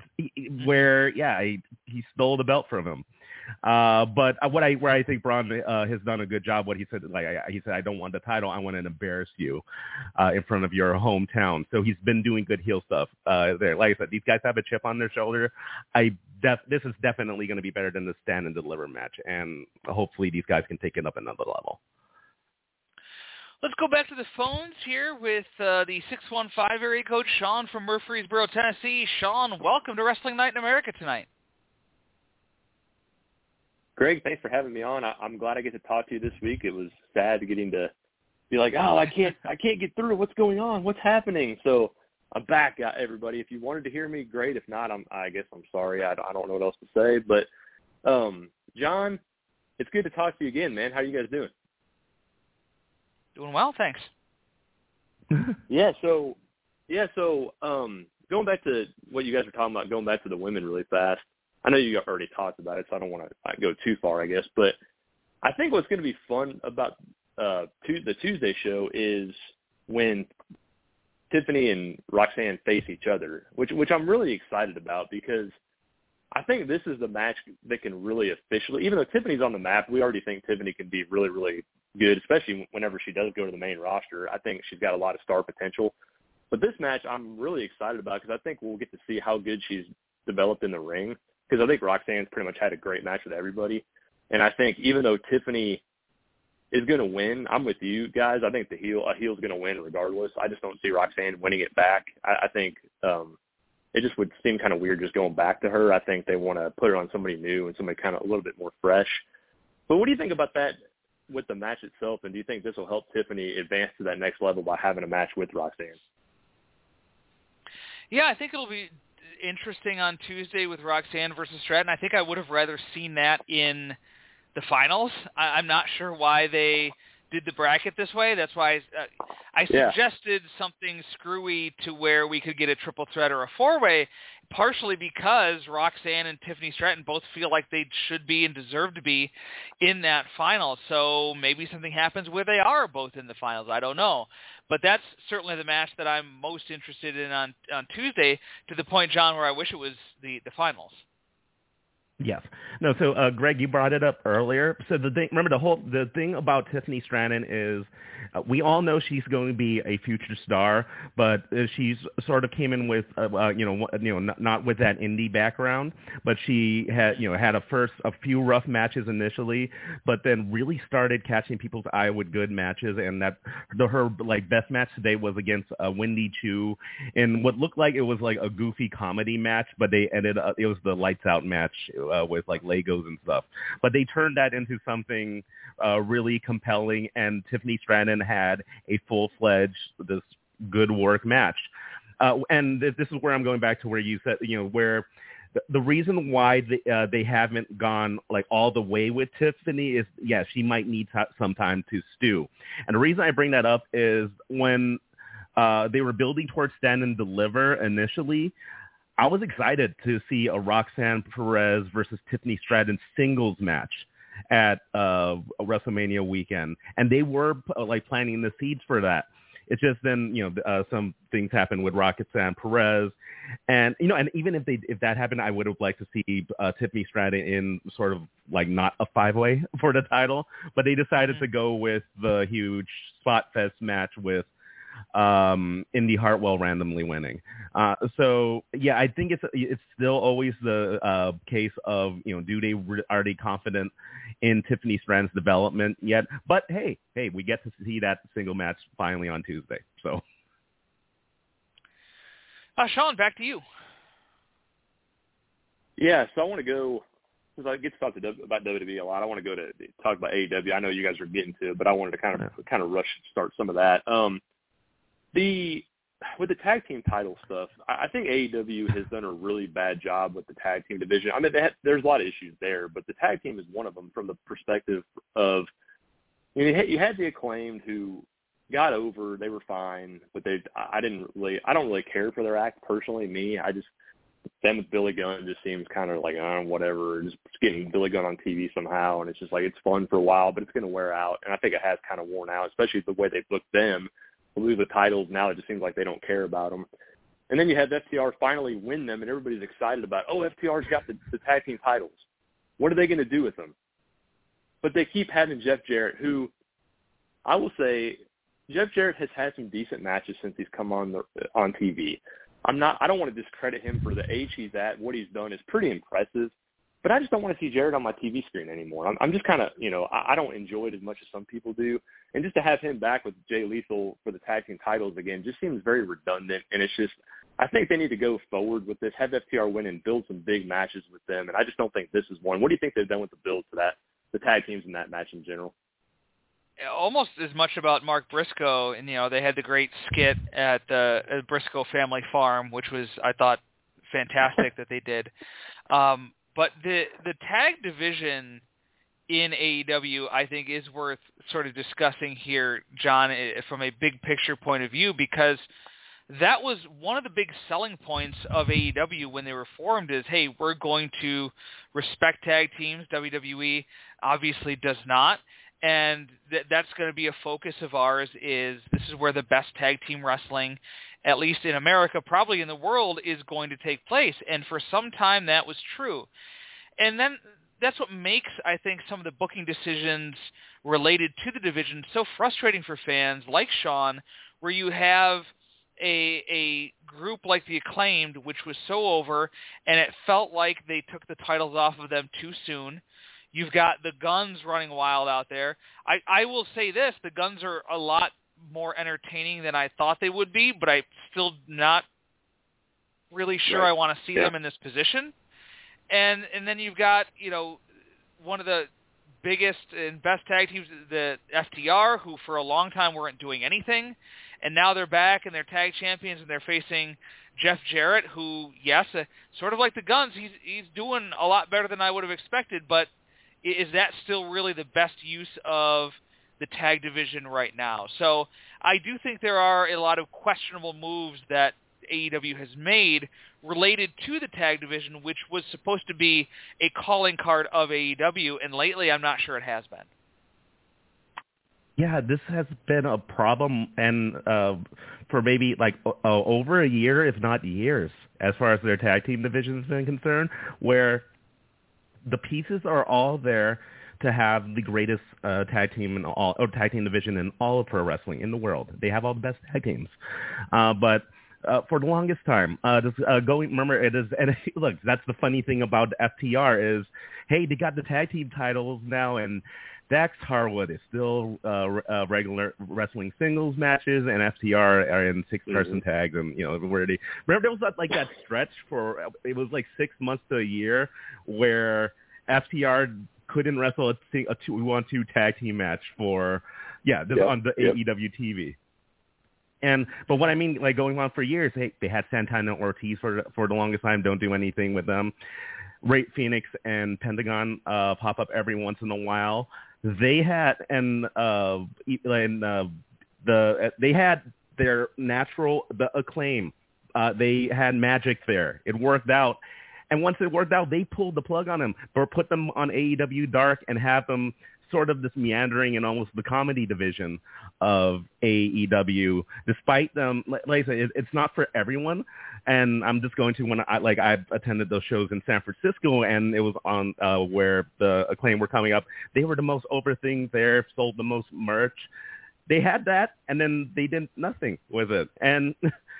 He stole the belt from him. But where I think Bron has done a good job, what he said, he said, I don't want the title, I want to embarrass you in front of your hometown. So he's been doing good heel stuff there. Like I said, these guys have a chip on their shoulder. This is definitely going to be better than the Stand and Deliver match, and hopefully these guys can take it up another level. Let's go back to the phones here with the 615 area code, Sean from Murfreesboro, Tennessee. Sean, welcome to Wrestling Night in America tonight. Greg, thanks for having me on. I'm glad I get to talk to you this week. It was sad getting to be like, I can't get through. What's going on? What's happening? So I'm back, everybody. If you wanted to hear me, great. If not, I guess I'm sorry. I don't know what else to say. But, John, it's good to talk to you again, man. How are you guys doing? Doing well, thanks. Yeah, so Yeah, so going back to what you guys were talking about, going back to the women really fast, I know you already talked about it, so I don't want to go too far, I guess. But I think what's going to be fun about the Tuesday show is when Tiffany and Roxanne face each other, which I'm really excited about because I think this is the match that can really officially, even though Tiffany's on the map, we already think Tiffany can be really, really good, especially whenever she does go to the main roster. I think she's got a lot of star potential. But this match I'm really excited about because I think we'll get to see how good she's developed in the ring because I think Roxanne's pretty much had a great match with everybody. And I think even though Tiffany is going to win, I'm with you guys. I think a heel's going to win regardless. I just don't see Roxanne winning it back. I think it just would seem kind of weird just going back to her. I think they want to put her on somebody new and somebody kind of a little bit more fresh. But what do you think about that with the match itself, and do you think this will help Tiffany advance to that next level by having a match with Roxanne? Yeah, I think it'll be interesting on Tuesday with Roxanne versus Stratton. I think I would have rather seen that in the finals. I'm not sure why they did the bracket this way. That's why I suggested something screwy to where we could get a triple threat or a four-way, partially because Roxanne and Tiffany Stratton both feel like they should be and deserve to be in that final. So maybe something happens where they are both in the finals. I don't know. But that's certainly the match that I'm most interested in on Tuesday, to the point, John, where I wish it was the finals. Yes. No, so Greg, you brought it up earlier. So remember the thing about Tiffany Stratton is we all know she's going to be a future star, but she's sort of came in with not with that indie background, but she had a few rough matches initially, but then really started catching people's eye with good matches, and that her best match today was against Wendy Chu in what looked like it was like a goofy comedy match, but they ended up it was the lights out match with like Legos and stuff, but they turned that into something really compelling, and Tiffany Stratton had a full-fledged this good work match, and this is where I'm going back to where you said where the reason why they haven't gone like all the way with Tiffany is she might need some time to stew, and the reason I bring that up is when they were building towards Stand and Deliver initially, I was excited to see a Roxanne Perez versus Tiffany Stratton singles match at WrestleMania weekend, and they were planting the seeds for that. It's just then some things happened with Roxanne Perez, and and even if that happened, I would have liked to see Tiffany Stratton in sort of like not a 5-way for the title, but they decided to go with the huge spot fest match with Indy Hartwell randomly winning. So I think it's still always the case of are they confident in Tiffany Stratton's development yet? But hey, we get to see that single match finally on Tuesday. So, Sean, back to you. Yeah, so I want to go because I get to talk about WWE a lot. I want to go to talk about AEW. I know you guys are getting to it, but I wanted to kind of rush start some of that. With the tag team title stuff, I think AEW has done a really bad job with the tag team division. I mean, there's a lot of issues there, but the tag team is one of them from the perspective of you had the Acclaimed who got over, they were fine, but I don't really care for their act personally. Them with Billy Gunn just seems kind of like whatever, just getting Billy Gunn on TV somehow, and it's just like it's fun for a while, but it's going to wear out, and I think it has kind of worn out, especially the way they booked them. Lose the titles now, it just seems like they don't care about them. And then you have FTR finally win them, and everybody's excited about, FTR's got the tag team titles. What are they going to do with them? But they keep having Jeff Jarrett, who I will say Jeff Jarrett has had some decent matches since he's come on TV. I don't want to discredit him for the age he's at. What he's done is pretty impressive. But I just don't want to see Jarrett on my TV screen anymore. I'm just kind of, I don't enjoy it as much as some people do. And just to have him back with Jay Lethal for the tag team titles again just seems very redundant. And it's just, I think they need to go forward with this, have FTR win and build some big matches with them. And I just don't think this is one. What do you think they've done with the build to that, the tag teams in that match in general? Almost as much about Mark Briscoe, and they had the great skit at the Briscoe Family Farm, which was, I thought, fantastic that they did. But the tag division in AEW, I think, is worth sort of discussing here, John, from a big picture point of view, because that was one of the big selling points of AEW when they were formed is, hey, we're going to respect tag teams. WWE obviously does not. And that's going to be a focus of ours is this is where the best tag team wrestling, at least in America, probably in the world, is going to take place. And for some time that was true. And then that's what makes, I think, some of the booking decisions related to the division so frustrating for fans like Sean, where you have a group like the Acclaimed, which was so over, and it felt like they took the titles off of them too soon. You've got the Guns running wild out there. I will say this, the Guns are a lot more entertaining than I thought they would be, but I'm still not really sure I want to see them in this position. And then you've got, one of the biggest and best tag teams, the FTR, who for a long time weren't doing anything, and now they're back and they're tag champions and they're facing Jeff Jarrett, who, yes, sort of like the Guns, he's doing a lot better than I would have expected, but is that still really the best use of the tag division right now? So I do think there are a lot of questionable moves that AEW has made related to the tag division, which was supposed to be a calling card of AEW, and lately I'm not sure it has been. Yeah, this has been a problem, and for maybe over a year, if not years, as far as their tag team division has been concerned, where the pieces are all there to have the greatest tag team division in all of pro wrestling in the world. They have all the best tag teams, but for the longest time, remember it is. And look, that's the funny thing about the FTR is, hey, they got the tag team titles now, and Dax Harwood is still regular wrestling singles matches, and FTR are in 6-person tags, and where they remember there was that stretch for it was 6 months to a year where FTR couldn't wrestle a 2-on-2 tag team match on the AEW TV. But what I mean, going on for years, they had Santana and Ortiz for the longest time. Don't do anything with them. Ray Phoenix and Pentagon pop up every once in a while. They had they had their natural Acclaim. They had Magic there. It worked out, and once it worked out, they pulled the plug on them or put them on AEW Dark and have them sort of this meandering and almost the comedy division of AEW. Despite them, like I said, it's not for everyone. And I'm just going to when I've attended those shows in San Francisco, and it was on where the Acclaim were coming up. They were the most over thing there, sold the most merch. They had that, and then they did nothing with it. And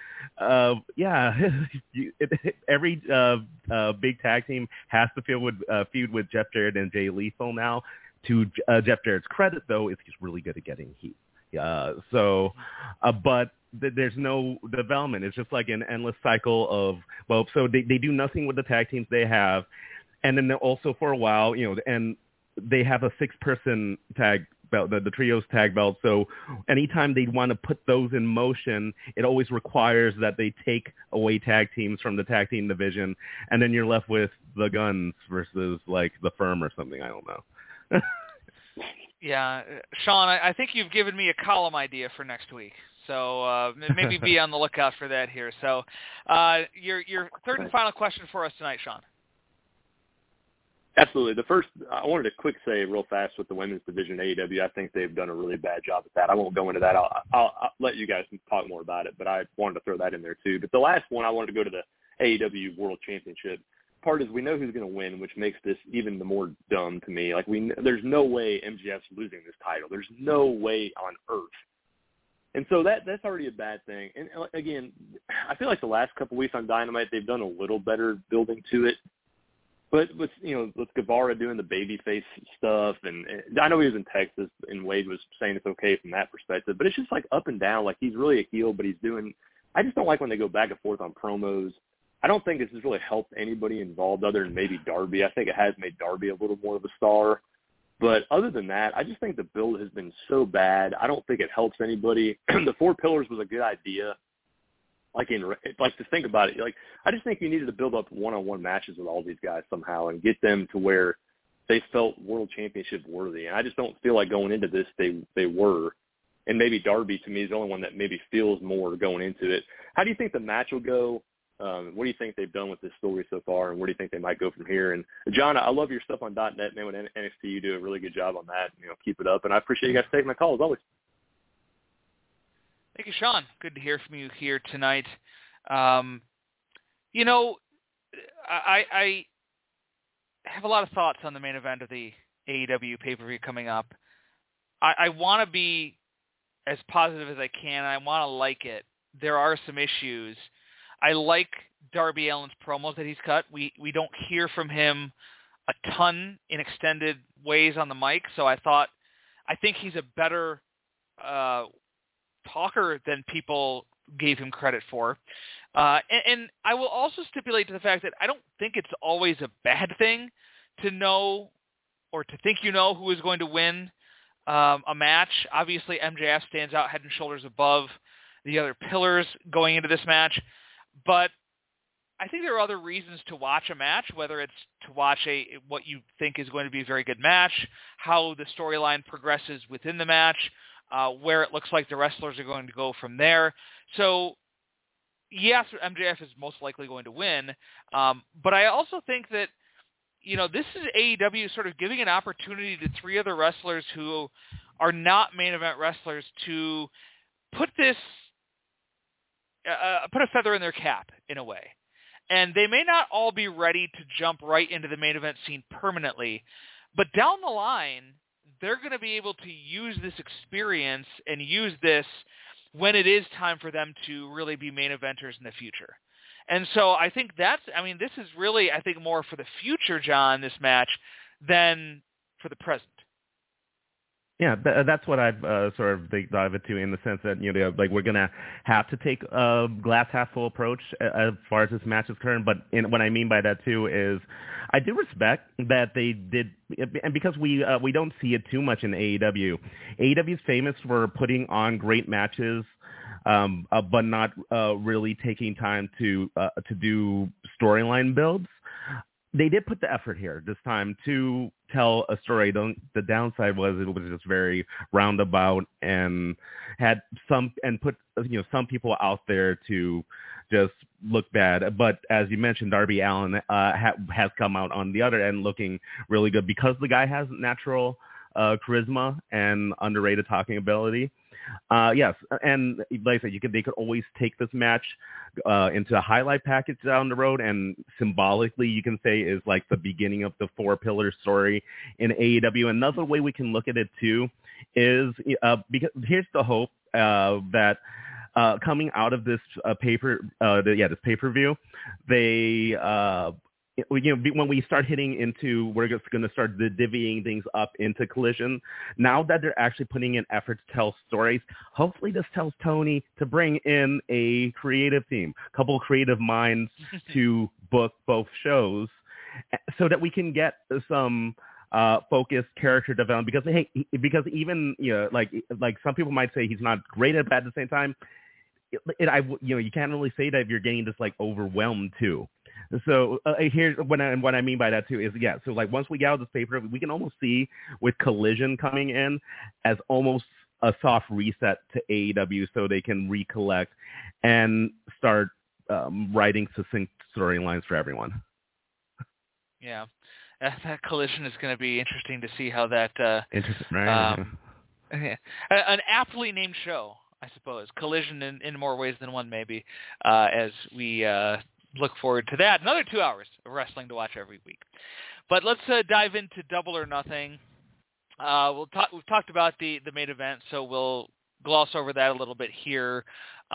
every big tag team has to feud with Jeff Jarrett and Jay Lethal now. To Jeff Jarrett's credit, though, is he's really good at getting heat. But there's no development. It's just like an endless cycle of, so they do nothing with the tag teams they have. And then also for a while, and they have a 6-person tag belt, the trios tag belt. So anytime they want to put those in motion, it always requires that they take away tag teams from the tag team division. And then you're left with the Guns versus the Firm or something. I don't know. Yeah, Sean, I think you've given me a column idea for next week, so maybe be on the lookout for that here. So your third and final question for us tonight, Sean. Absolutely. The first, I wanted to quick say real fast with the women's division AEW, I think they've done a really bad job at that. I won't go into that. I'll let you guys talk more about it, but I wanted to throw that in there too. But the last one, I wanted to go to the AEW World Championship. Part is we know who's going to win, which makes this even the more dumb to me. There's no way MJF's losing this title. There's no way on earth. And so that's already a bad thing. And again, I feel like the last couple weeks on Dynamite, they've done a little better building to it. But with Guevara doing the babyface stuff, and I know he was in Texas, and Wade was saying it's okay from that perspective, but it's just up and down. He's really a heel, but I just don't like when they go back and forth on promos. I don't think this has really helped anybody involved other than maybe Darby. I think it has made Darby a little more of a star. But other than that, I just think the build has been so bad. I don't think it helps anybody. The 4 pillars was a good idea. To think about it, I just think you needed to build up one-on-one matches with all these guys somehow and get them to where they felt world championship worthy. And I just don't feel like going into this they were. and maybe Darby to me is the only one that maybe feels more going into it. How do you think the match will go? What do you think they've done with this story so far, and where do you think they might go from here? And John, I love your stuff on .net, man. With NXT, you do a really good job on that. Keep it up, and I appreciate you guys taking my call as always. Thank you, Sean. Good to hear from you here tonight. I have a lot of thoughts on the main event of the AEW pay-per-view coming up. I want to be as positive as I can, and I want to like it. There are some issues. I like Darby Allin's promos that he's cut. We don't hear from him a ton in extended ways on the mic, so I think he's a better talker than people gave him credit for. And I will also stipulate to the fact that I don't think it's always a bad thing to know or to think who is going to win a match. Obviously, MJF stands out head and shoulders above the other pillars going into this match. But I think there are other reasons to watch a match, whether it's to watch what you think is going to be a very good match, how the storyline progresses within the match, where it looks like the wrestlers are going to go from there. So, yes, MJF is most likely going to win, but I also think that, this is AEW sort of giving an opportunity to three other wrestlers who are not main event wrestlers to put a feather in their cap in a way. And they may not all be ready to jump right into the main event scene permanently, but down the line, they're going to be able to use this experience and use this when it is time for them to really be main eventers in the future. And so I think this is really, I think, more for the future, John, this match, than for the present. Yeah, that's what I've sort of dive into, in the sense that, we're going to have to take a glass half full approach as far as this match is concerned. But what I mean by that, too, is I do respect that they did, and because we don't see it too much in AEW. AEW is famous for putting on great matches, but not really taking time to do storyline builds. They did put the effort here this time to tell a story. The downside was it was just very roundabout and put some people out there to just look bad. But as you mentioned, Darby Allin has come out on the other end looking really good because the guy has natural charisma and underrated talking ability. Yes, and like I said, they could always take this match into a highlight package down the road, and symbolically, you can say is like the beginning of the four pillar story in AEW. Another way we can look at it too is because here's the hope that coming out of this this pay-per-view, they when we start hitting into, we're just going to start divvying things up into Collision. Now that they're actually putting in effort to tell stories, hopefully this tells Tony to bring in a creative team, a couple of creative minds to book both shows, so that we can get some focused character development. Because even like some people might say he's not great at that. At the same time, you can't really say that if you're getting just like overwhelmed too. So here's what I mean by that too is, so like once we get out of this paper, we can almost see with Collision coming in as almost a soft reset to AEW, so they can recollect and start writing succinct storylines for everyone. Yeah, that Collision is going to be interesting to see how that interesting, right? An aptly named show, I suppose. Collision in more ways than one, maybe, as we look forward to that. Another 2 hours of wrestling to watch every week. But let's dive into Double or Nothing. We've talked about the main event, so we'll gloss over that a little bit here.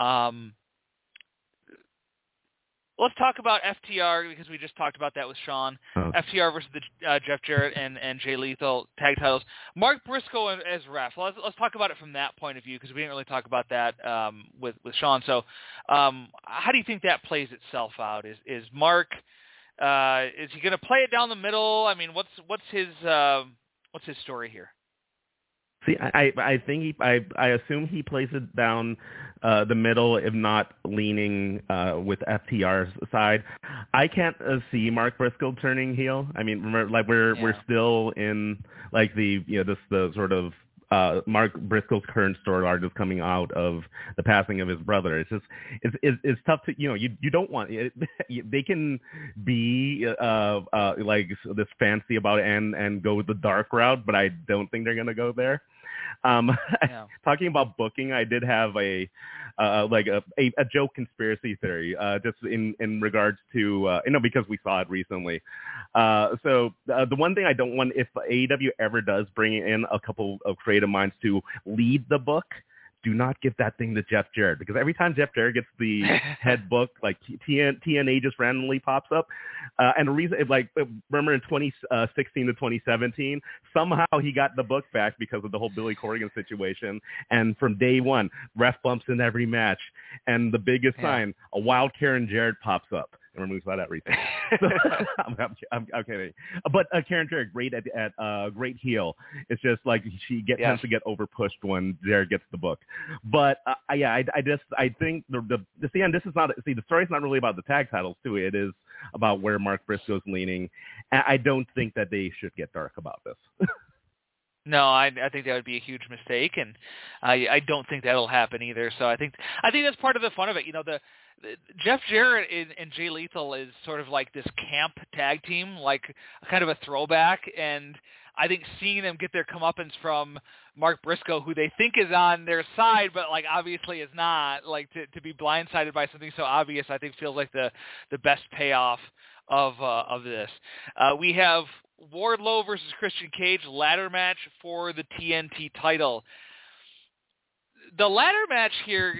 Let's talk about FTR, because we just talked about that with Sean. FTR versus the Jeff Jarrett and Jay Lethal tag titles. Mark Briscoe as ref. Let's talk about it from that point of view, because we didn't really talk about that with Sean. So how do you think that plays itself out? Is Mark, is he going to play it down the middle? I mean, what's his story here? See, I think I assume he plays it down the middle, if not leaning with FTR's side. I can't see Mark Briscoe turning heel. I mean, remember, like we're still in like the the sort of Mark Briscoe's current story arc is coming out of the passing of his brother. It's just it's tough to you don't want it. They can be like this fancy about it and go the dark route, but I don't think they're gonna go there. Talking about booking, I did have a joke conspiracy theory, just in regards to because we saw it recently. So the one thing I don't want, if AEW ever does bring in a couple of creative minds to lead the book, do not give that thing to Jeff Jarrett, because every time Jeff Jarrett gets the head book, like TNA just randomly pops up. And the reason, remember in 2016 to 2017, somehow he got the book back because of the whole Billy Corgan situation. And from day one, ref bumps in every match. And the biggest sign, a wild Karen Jarrett pops up and removes about everything. I'm kidding. But Karen Jarrett, great at great heel. It's just like she tends to get over pushed when Jarrett gets the book. But I think this is not, the story's not really about the tag titles too. It is about where Mark Briscoe's leaning. And I don't think that they should get dark about this. No, I think that would be a huge mistake, and I don't think that'll happen either. So I think that's part of the fun of it. The Jeff Jarrett and Jay Lethal is sort of like this camp tag team, like kind of a throwback, and I think seeing them get their comeuppance from Mark Briscoe, who they think is on their side, but like obviously is not, like to be blindsided by something so obvious, I think feels like the best payoff of this. We have Wardlow versus Christian Cage ladder match for the TNT title. The ladder match here,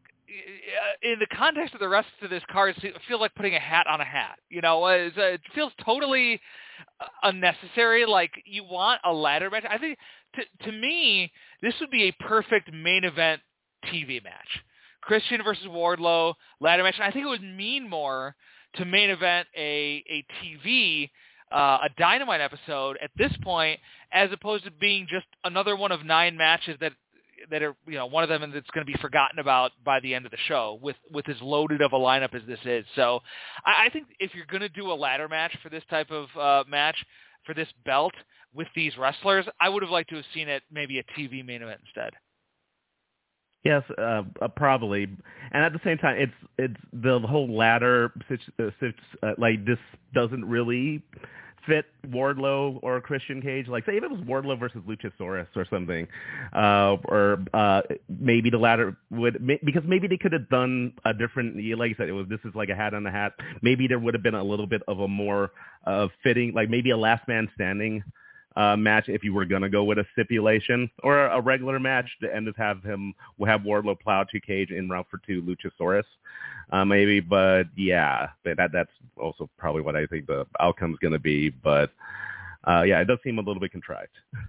in the context of the rest of this card, it feels like putting a hat on a hat. It feels totally unnecessary. Like, you want a ladder match. I think, to me, this would be a perfect main event TV match. Christian versus Wardlow ladder match. And I think it would mean more to main event a TV, a Dynamite episode at this point, as opposed to being just another one of 9 matches that are, one of them that's going to be forgotten about by the end of the show with as loaded of a lineup as this is. So I think if you're going to do a ladder match for this type of match, for this belt with these wrestlers, I would have liked to have seen it maybe a TV main event instead. Yes, probably, and at the same time, it's the whole ladder. Like, this doesn't really fit Wardlow or Christian Cage. Like, say if it was Wardlow versus Luchasaurus or something, or maybe the ladder would, because maybe they could have done a different. Like you said, this is like a hat on a hat. Maybe there would have been a little bit of a more fitting, like maybe a last man standing match if you were going to go with a stipulation, or a regular match and just have Wardlow plow to Cage en route to Luchasaurus, maybe. But yeah, that's also probably what I think the outcome's going to be. But it does seem a little bit contrived.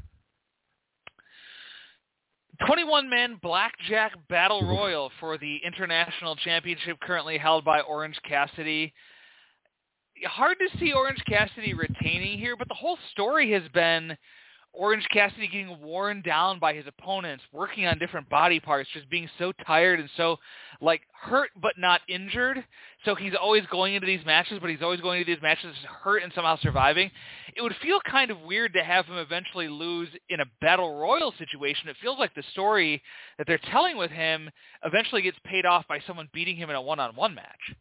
21-man Blackjack Battle Royal for the International Championship, currently held by Orange Cassidy. Hard to see Orange Cassidy retaining here, but the whole story has been Orange Cassidy getting worn down by his opponents, working on different body parts, just being so tired and so, like, hurt but not injured. So he's always going into these matches, but he's always going into these matches hurt and somehow surviving. It would feel kind of weird to have him eventually lose in a Battle Royal situation. It feels like the story that they're telling with him eventually gets paid off by someone beating him in a one-on-one match.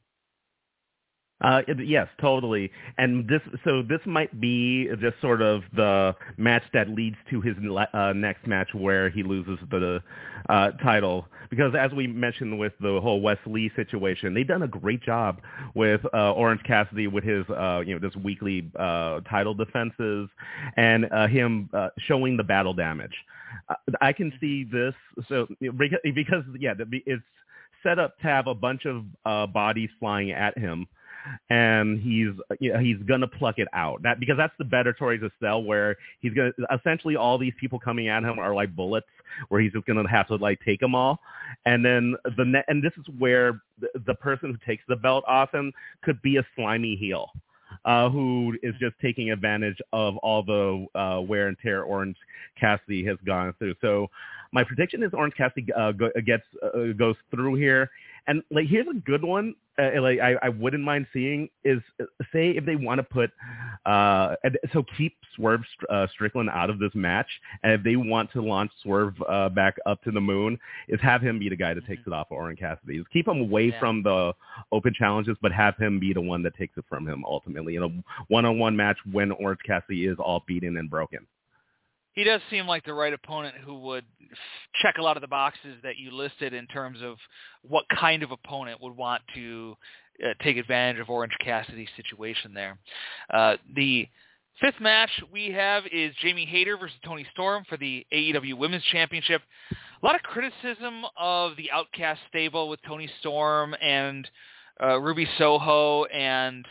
Yes, totally. And this might be just sort of the match that leads to his next match where he loses the title. Because as we mentioned with the whole Wes Lee situation, they've done a great job with Orange Cassidy with his this weekly title defenses and him showing the battle damage. I can see this because it's set up to have a bunch of bodies flying at him. And he's gonna pluck it out. Because that's the better story to sell, where he's gonna essentially all these people coming at him are like bullets, where he's just gonna have to like take them all. And then and this is where the person who takes the belt off him could be a slimy heel, who is just taking advantage of all the wear and tear Orange Cassidy has gone through. So my prediction is Orange Cassidy goes through here, And like, here's a good one. Like I wouldn't mind seeing is, say if they want to put so keep Swerve Strickland out of this match, and if they want to launch Swerve back up to the moon, is have him be the guy that takes it off of Orange Cassidy. Just keep him away from the open challenges, but have him be the one that takes it from him ultimately in a one-on-one match when Orange Cassidy is all beaten and broken. He does seem like the right opponent who would check a lot of the boxes that you listed in terms of what kind of opponent would want to take advantage of Orange Cassidy's situation there. The fifth match we have is Jamie Hayter versus Toni Storm for the AEW Women's Championship. A lot of criticism of the Outcast stable with Toni Storm and Ruby Soho and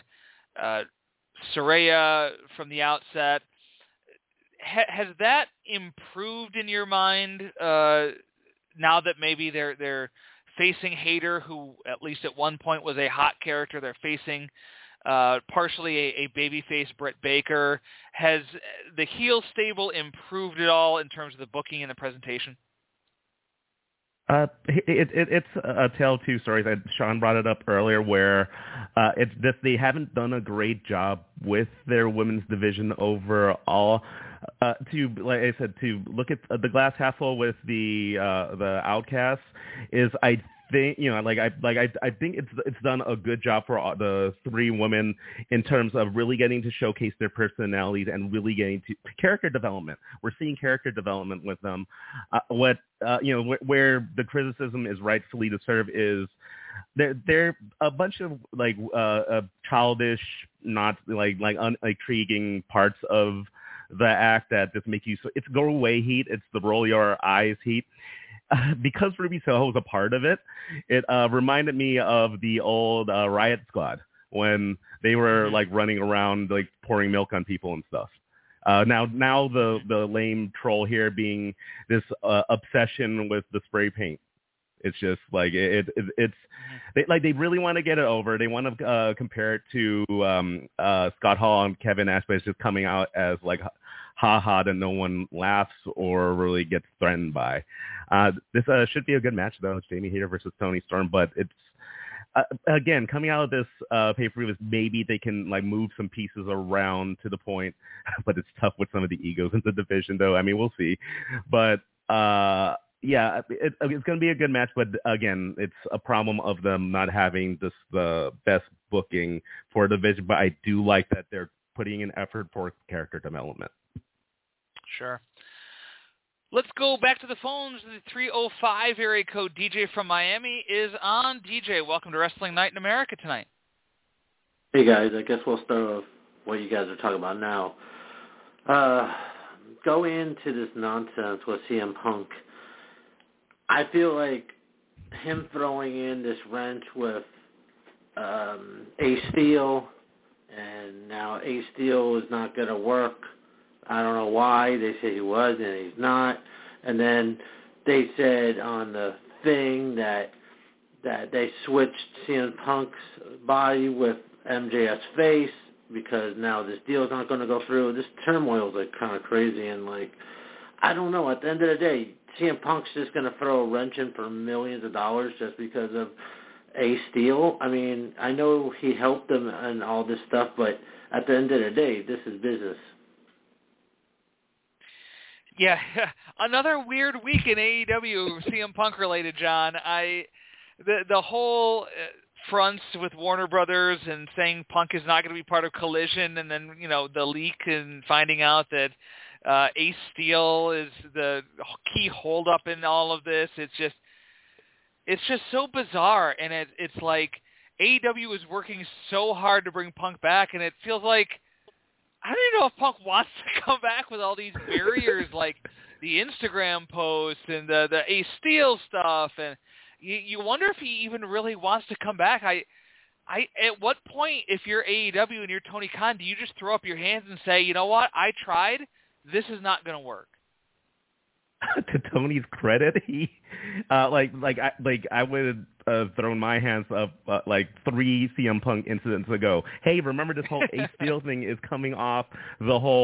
Saraya from the outset. Has that improved in your mind now that maybe they're facing Hayter, who at least at one point was a hot character? They're facing partially a babyface Britt Baker. Has the heel stable improved at all in terms of the booking and the presentation? It's a tale of two stories. Sean brought it up earlier, where it's that they haven't done a great job with their women's division overall. Like I said, to look at the glass half full with the Outcasts is, I think, I think it's done a good job for the three women in terms of really getting to showcase their personalities and really getting to character development. We're seeing character development with them. Where the criticism is rightfully deserved is they're a bunch of childish, not intriguing parts of the act that just make you it's go away heat. It's the roll your eyes heat. Because Ruby Soho was a part of it, it reminded me of the old Riot Squad when they were running around pouring milk on people and stuff. Now the lame troll here being this obsession with the spray paint. It's just they really want to get it over. They want to compare it to Scott Hall and Kevin Nash, but it's just coming out as ha that no one laughs or really gets threatened by. This should be a good match though. It's Jamie Hayter versus Toni Storm, but it's again coming out of this pay-per-view is maybe they can move some pieces around to the point, but it's tough with some of the egos in the division though. I mean, we'll see, but yeah, it's going to be a good match, but again, it's a problem of them not having the best booking for the division. But I do like that they're putting in effort for character development. Sure. Let's go back to the phones. The 305 area code DJ from Miami is on. DJ, welcome to Wrestling Night in America tonight. Hey, guys. I guess we'll start with what you guys are talking about now. Go into this nonsense with CM Punk. I feel like him throwing in this wrench with Ace Steel, and now Ace Steel is not going to work. I don't know why. They say he was, and he's not. And then they said on the thing that they switched CM Punk's body with MJF's face because now this deal's not going to go through. This turmoil is kind of crazy, and I don't know. At the end of the day, CM Punk's just going to throw a wrench in for millions of dollars just because of Ace Steel. I mean, I know he helped them and all this stuff, but at the end of the day, this is business. Yeah, another weird week in AEW CM Punk related, John. The whole fronts with Warner Brothers and saying Punk is not going to be part of Collision, and then the leak and finding out that Ace Steel is the key holdup in all of this. It's just so bizarre, and it's like AEW is working so hard to bring Punk back, and it feels like I don't even know if Punk wants to come back with all these barriers like the Instagram posts and the Ace Steel stuff, and you wonder if he even really wants to come back. I at what point, if you're AEW and you're Tony Khan, do you just throw up your hands and say, you know what, I tried, this is not going to work? To Tony's credit, he I would have thrown my hands up 3 CM Punk incidents ago. Hey, remember this whole Ace Steel thing is coming off the whole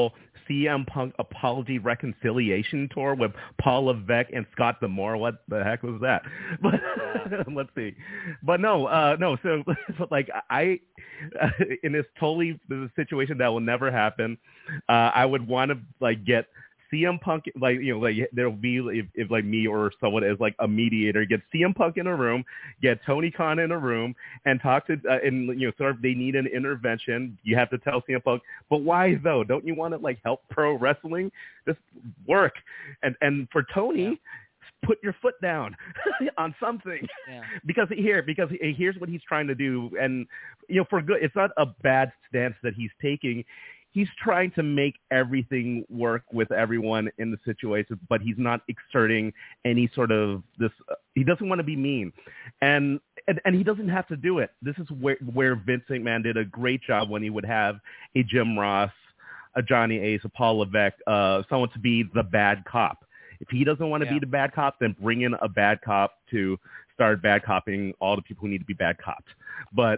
CM Punk apology reconciliation tour with Paul Levesque and Scott D'Amore. What the heck was that? But let's see. But no. So like in this situation that will never happen, I would want to like get CM Punk, like, you know, like there'll be if like me or someone is like a mediator, get CM Punk in a room, get Tony Khan in a room, and talk to and you know, sort of they need an intervention. You have to tell CM Punk, but why though? Don't you want to like help pro wrestling? Just work, and for Tony. Put your foot down on something, because here's what he's trying to do, and you know, for good. It's not a bad stance that he's taking. He's trying to make everything work with everyone in the situation, but he's not exerting any sort of this. He doesn't want to be mean, and he doesn't have to do it. This is where Vince McMahon did a great job when he would have a Jim Ross, a Johnny Ace, a Paul Levesque, someone to be the bad cop. If he doesn't want to be the bad cop, then bring in a bad cop to start bad copping all the people who need to be bad cops. But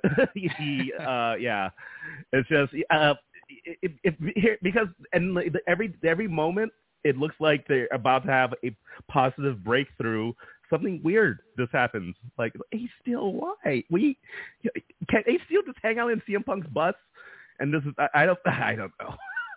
it's just because every moment it looks like they're about to have a positive breakthrough. Something weird just happens. Like, Ace Steel, why? Can Ace Steel just hang out in CM Punk's bus? And this is I don't know.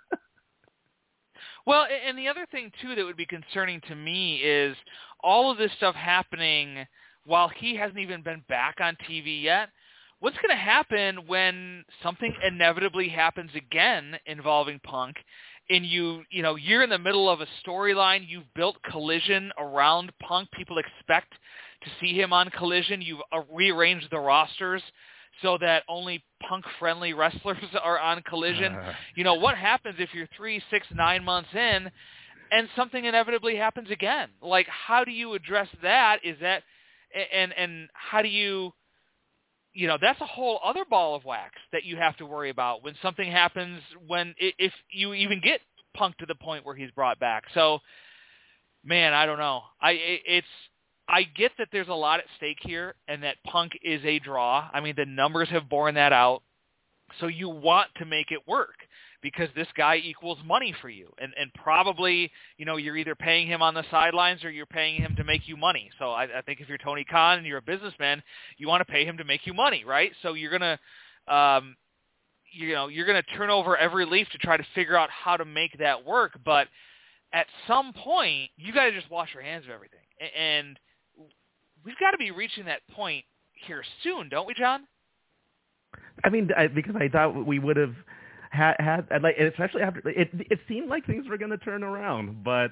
Well, and the other thing, too, that would be concerning to me is all of this stuff happening while he hasn't even been back on TV yet. What's going to happen when something inevitably happens again involving Punk, and you're in the middle of a storyline, you've built Collision around Punk, people expect to see him on Collision, you've rearranged the rosters so that only Punk-friendly wrestlers are on Collision. What happens if you're 3, 6, 9 months in and something inevitably happens again? Like, how do you address that? Is that and how do you that's a whole other ball of wax that you have to worry about when something happens, if you even get Punk to the point where he's brought back. So, man, I don't know. I get that there's a lot at stake here and that Punk is a draw. I mean, the numbers have borne that out. So you want to make it work because this guy equals money for you. And probably, you're either paying him on the sidelines or you're paying him to make you money. So I think if you're Tony Khan and you're a businessman, you want to pay him to make you money, right? So you're going to, you're going to turn over every leaf to try to figure out how to make that work. But at some point, you got to just wash your hands of everything. And we've got to be reaching that point here soon, don't we, John? I mean, because I thought we would have had like, especially after it seemed like things were going to turn around, but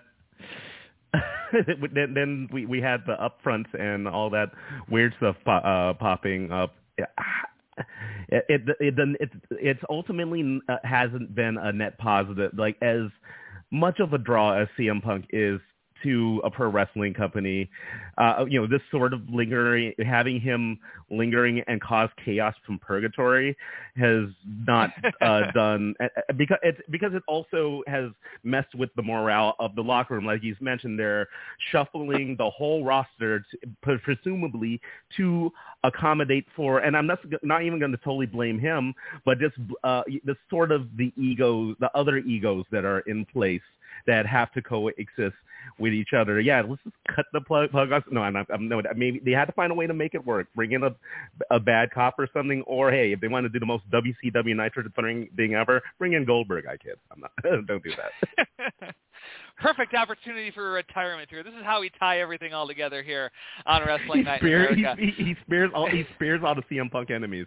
then we had the upfronts and all that weird stuff popping up. It's ultimately hasn't been a net positive. Like, as much of a draw as CM Punk is to a pro wrestling company, this sort of having him lingering and cause chaos from purgatory has not done, because it also has messed with the morale of the locker room. Like he's mentioned, they're shuffling the whole roster presumably to accommodate for, and I'm not even going to totally blame him, but just the sort of the other egos that are in place that have to coexist with each other. Yeah, let's just cut the plug off. No, maybe they had to find a way to make it work. Bring in a bad cop or something, or hey, if they want to do the most WCW Nitro thing ever, bring in Goldberg. I kid. Don't do that. Perfect opportunity for retirement here. This is how we tie everything all together here on Wrestling Night in America. He spares all the CM Punk enemies.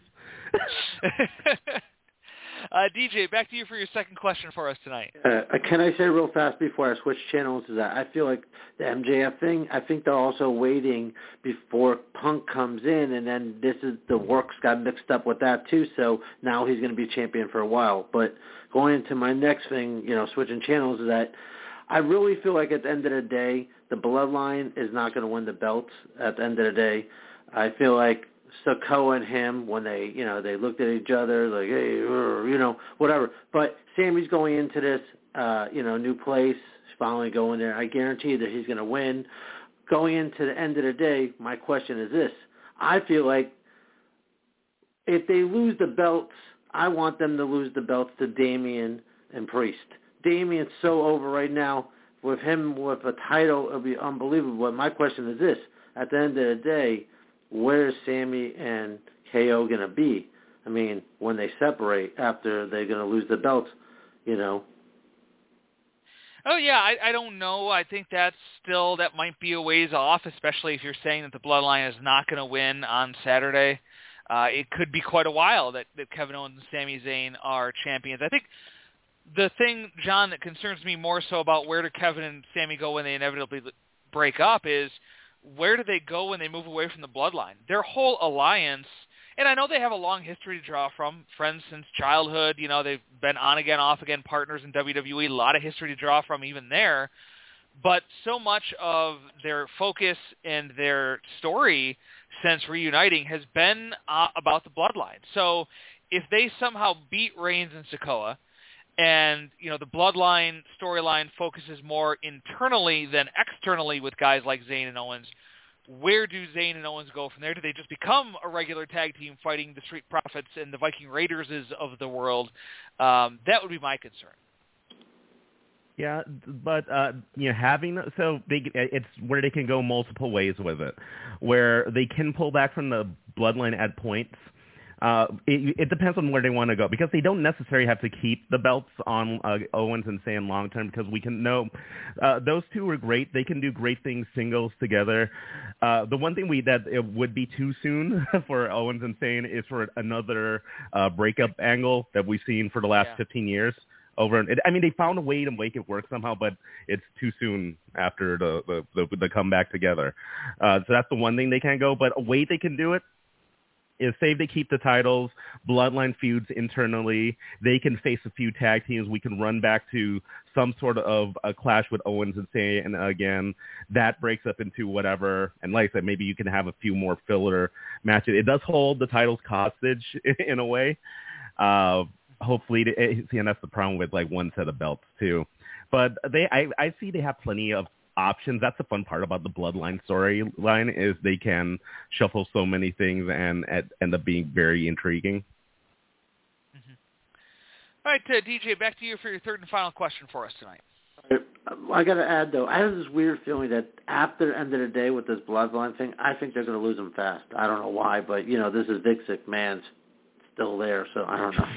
DJ, back to you for your second question for us tonight. Can I say real fast before I switch channels is that I feel like the MJF thing, I think they're also waiting before Punk comes in, and then the works got mixed up with that too, so now he's going to be champion for a while. But going into my next thing, switching channels, is that I really feel like at the end of the day, the Bloodline is not going to win the belts at the end of the day. I feel like Sikoa and him, when they looked at each other like, hey, whatever. But Sammy's going into this, new place, finally going there. I guarantee that he's going to win. Going into the end of the day, my question is this. I feel like if they lose the belts, I want them to lose the belts to Damian and Priest. Damien's so over right now. With him with a title, it'll be unbelievable. But my question is this: at the end of the day, where is Sami and KO going to be? I mean, when they separate after they're going to lose the belts, you know. Oh, yeah, I don't know. I think that might be a ways off, especially if you're saying that the Bloodline is not going to win on Saturday. It could be quite a while that Kevin Owens and Sami Zayn are champions. I think the thing, John, that concerns me more so about where do Kevin and Sami go when they inevitably break up is where do they go when they move away from the Bloodline? Their whole alliance, and I know they have a long history to draw from, friends since childhood. You know, they've been on-again, off-again partners in WWE, a lot of history to draw from even there. But so much of their focus and their story since reuniting has been about the Bloodline. So if they somehow beat Reigns and Sikoa, and, you know, the Bloodline storyline focuses more internally than externally with guys like Zayn and Owens, where do Zayn and Owens go from there? Do they just become a regular tag team fighting the Street Profits and the Viking Raiders of the world? That would be my concern. Yeah, but you know, it's where they can go multiple ways with it, where they can pull back from the Bloodline at points. It depends on where they want to go, because they don't necessarily have to keep the belts on Owens and Zayn long term, because we can know those two are great. They can do great things singles together. The one thing that it would be too soon for Owens and Zayn is for another breakup angle that we've seen for the last 15 years. I mean, they found a way to make it work somehow, but it's too soon after the comeback together. So that's the one thing they can't go. But a way they can do it is say they keep the titles, Bloodline feuds internally. They can face a few tag teams. We can run back to some sort of a clash with Owens and Zayn, and again, that breaks up into whatever. And like I said, maybe you can have a few more filler matches. It does hold the titles hostage in a way. Hopefully, and that's the problem with like one set of belts too. But I see they have plenty of options. That's the fun part about the Bloodline storyline, is they can shuffle so many things and end up being very intriguing. Mm-hmm. All right, DJ, back to you for your third and final question for us tonight. I got to add, though, I have this weird feeling that after the end of the day with this Bloodline thing, I think they're going to lose them fast. I don't know why, but, you know, this is Vince McMahon's still there, so I don't know.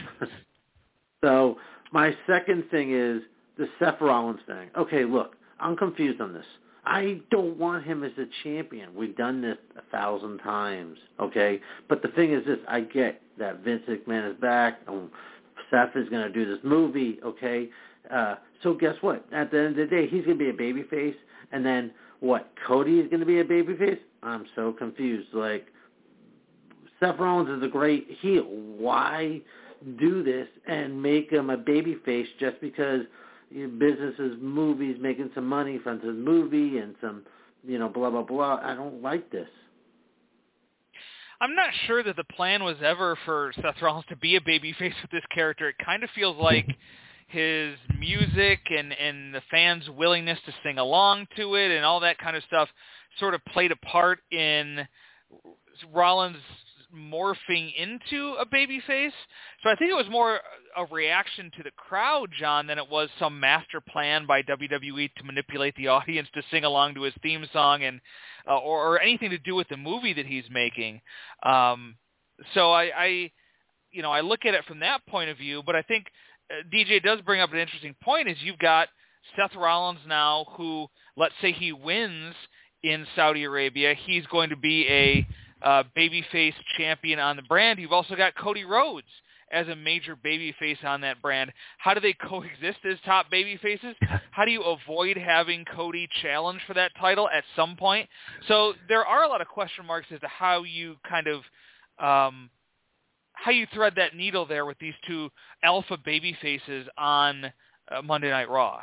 So my second thing is the Seth Rollins thing. Okay, look, I'm confused on this. I don't want him as a champion. We've done this 1,000 times, okay? But the thing is this, I get that Vince McMahon is back, and Seth is going to do this movie, okay? So guess what? At the end of the day, he's going to be a babyface, and then what, Cody is going to be a babyface? I'm so confused. Like, Seth Rollins is a great heel. Why do this and make him a babyface just because businesses, movies, making some money from this movie and some, you know, blah, blah, blah. I don't like this. I'm not sure that the plan was ever for Seth Rollins to be a babyface with this character. It kind of feels like his music and the fans' willingness to sing along to it and all that kind of stuff sort of played a part in Rollins morphing into a babyface. So I think it was more a reaction to the crowd, John, than it was some master plan by WWE to manipulate the audience to sing along to his theme song and or anything to do with the movie that he's making. So I look at it from that point of view, but I think DJ does bring up an interesting point, is you've got Seth Rollins now who, let's say he wins in Saudi Arabia, he's going to be a babyface champion on the brand. You've also got Cody Rhodes as a major babyface on that brand. How do they coexist as top babyfaces? How do you avoid having Cody challenge for that title at some point? So there are a lot of question marks as to how you kind of how you thread that needle there with these two alpha babyfaces on Monday Night Raw.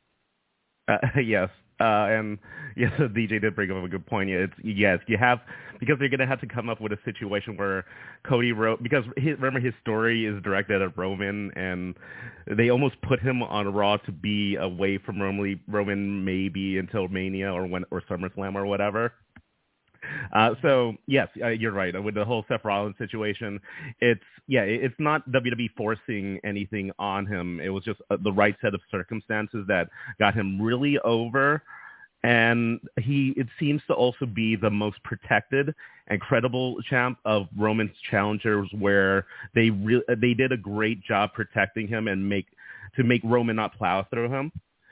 Yes. And yes, DJ did bring up a good point. You have, because they're going to have to come up with a situation where Cody because remember his story is directed at Roman, and they almost put him on Raw to be away from Roman maybe until Mania or SummerSlam or whatever. So yes, you're right. With the whole Seth Rollins situation, it's not WWE forcing anything on him. It was just the right set of circumstances that got him really over. And it seems to also be the most protected and credible champ of Roman's challengers, where they did a great job protecting him and make Roman not plow through him.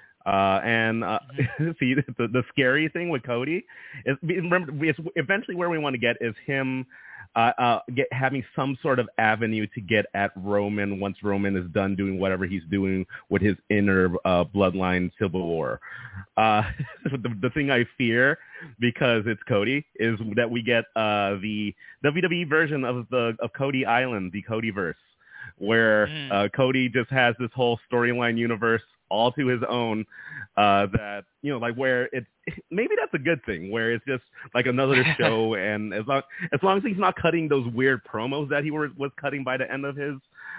See, the scary thing with Cody is, remember, eventually where we want to get is him having some sort of avenue to get at Roman once Roman is done doing whatever he's doing with his inner bloodline civil war. The thing I fear, because it's Cody, is that we get the WWE version of Cody Island, the Codyverse, where Cody just has this whole storyline universe all to his own, that, like, where it's, maybe that's a good thing, where it's just like another show, and as long as he's not cutting those weird promos that he was cutting by the end of his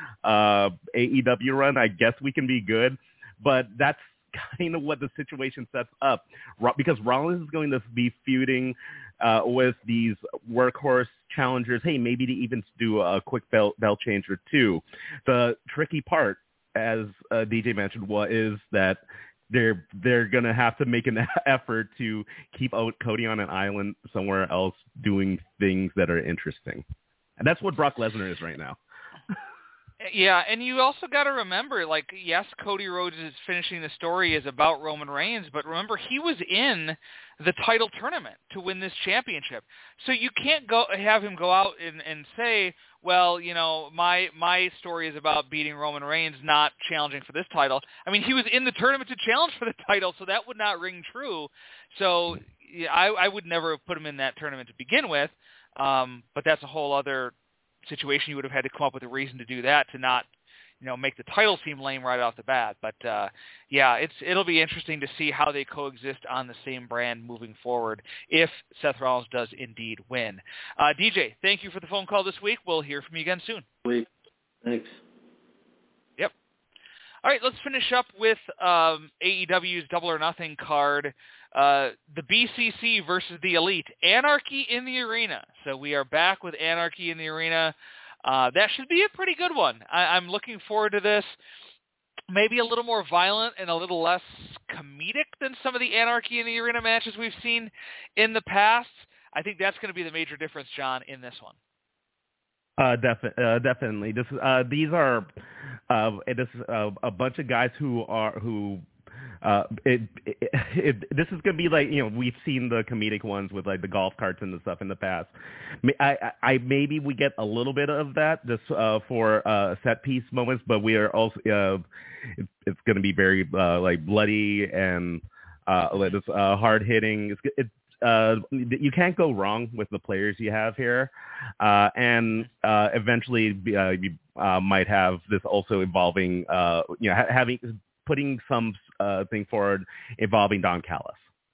AEW run, I guess we can be good. But that's kind of what the situation sets up, because Rollins is going to be feuding with these workhorse challengers. Hey, maybe to even do a quick belt change or two. The tricky part, as DJ mentioned, is that they're gonna have to make an effort to keep Cody on an island somewhere else doing things that are interesting, and that's what Brock Lesnar is right now. Yeah, and you also got to remember, like, yes, Cody Rhodes is finishing the story is about Roman Reigns, but remember, he was in the title tournament to win this championship. So you can't have him go out and say, well, my story is about beating Roman Reigns, not challenging for this title. I mean, he was in the tournament to challenge for the title, so that would not ring true. So yeah, I would never have put him in that tournament to begin with, but that's a whole other situation. You would have had to come up with a reason to do that, to not, make the title seem lame right off the bat. But it'll be interesting to see how they coexist on the same brand moving forward if Seth Rollins does indeed win. DJ, thank you for the phone call this week. We'll hear from you again soon. Thanks. Yep. All right, let's finish up with AEW's Double or Nothing card. The BCC versus the Elite. Anarchy in the Arena. So we are back with Anarchy in the Arena. That should be a pretty good one. I'm looking forward to this. Maybe a little more violent and a little less comedic than some of the Anarchy in the Arena matches we've seen in the past. I think that's going to be the major difference, John, in this one. Definitely. This is a bunch of guys who. This is gonna be like, we've seen the comedic ones with like the golf carts and the stuff in the past. I maybe we get a little bit of that just for set piece moments, but we are also it's gonna be very like bloody and hard hitting. You can't go wrong with the players you have here, and eventually you might have this also involving putting some thing forward involving Don Callis.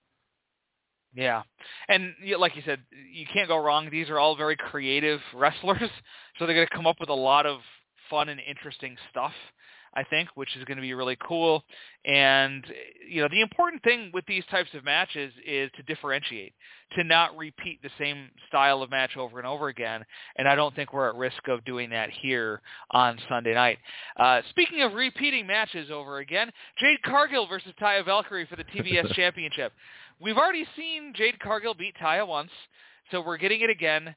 Yeah, and like you said, you can't go wrong. These are all very creative wrestlers, so they're going to come up with a lot of fun and interesting stuff, I think, which is going to be really cool. And, the important thing with these types of matches is to differentiate, to not repeat the same style of match over and over again. And I don't think we're at risk of doing that here on Sunday night. Speaking of repeating matches over again, Jade Cargill versus Taya Valkyrie for the TBS Championship. We've already seen Jade Cargill beat Taya once, so we're getting it again.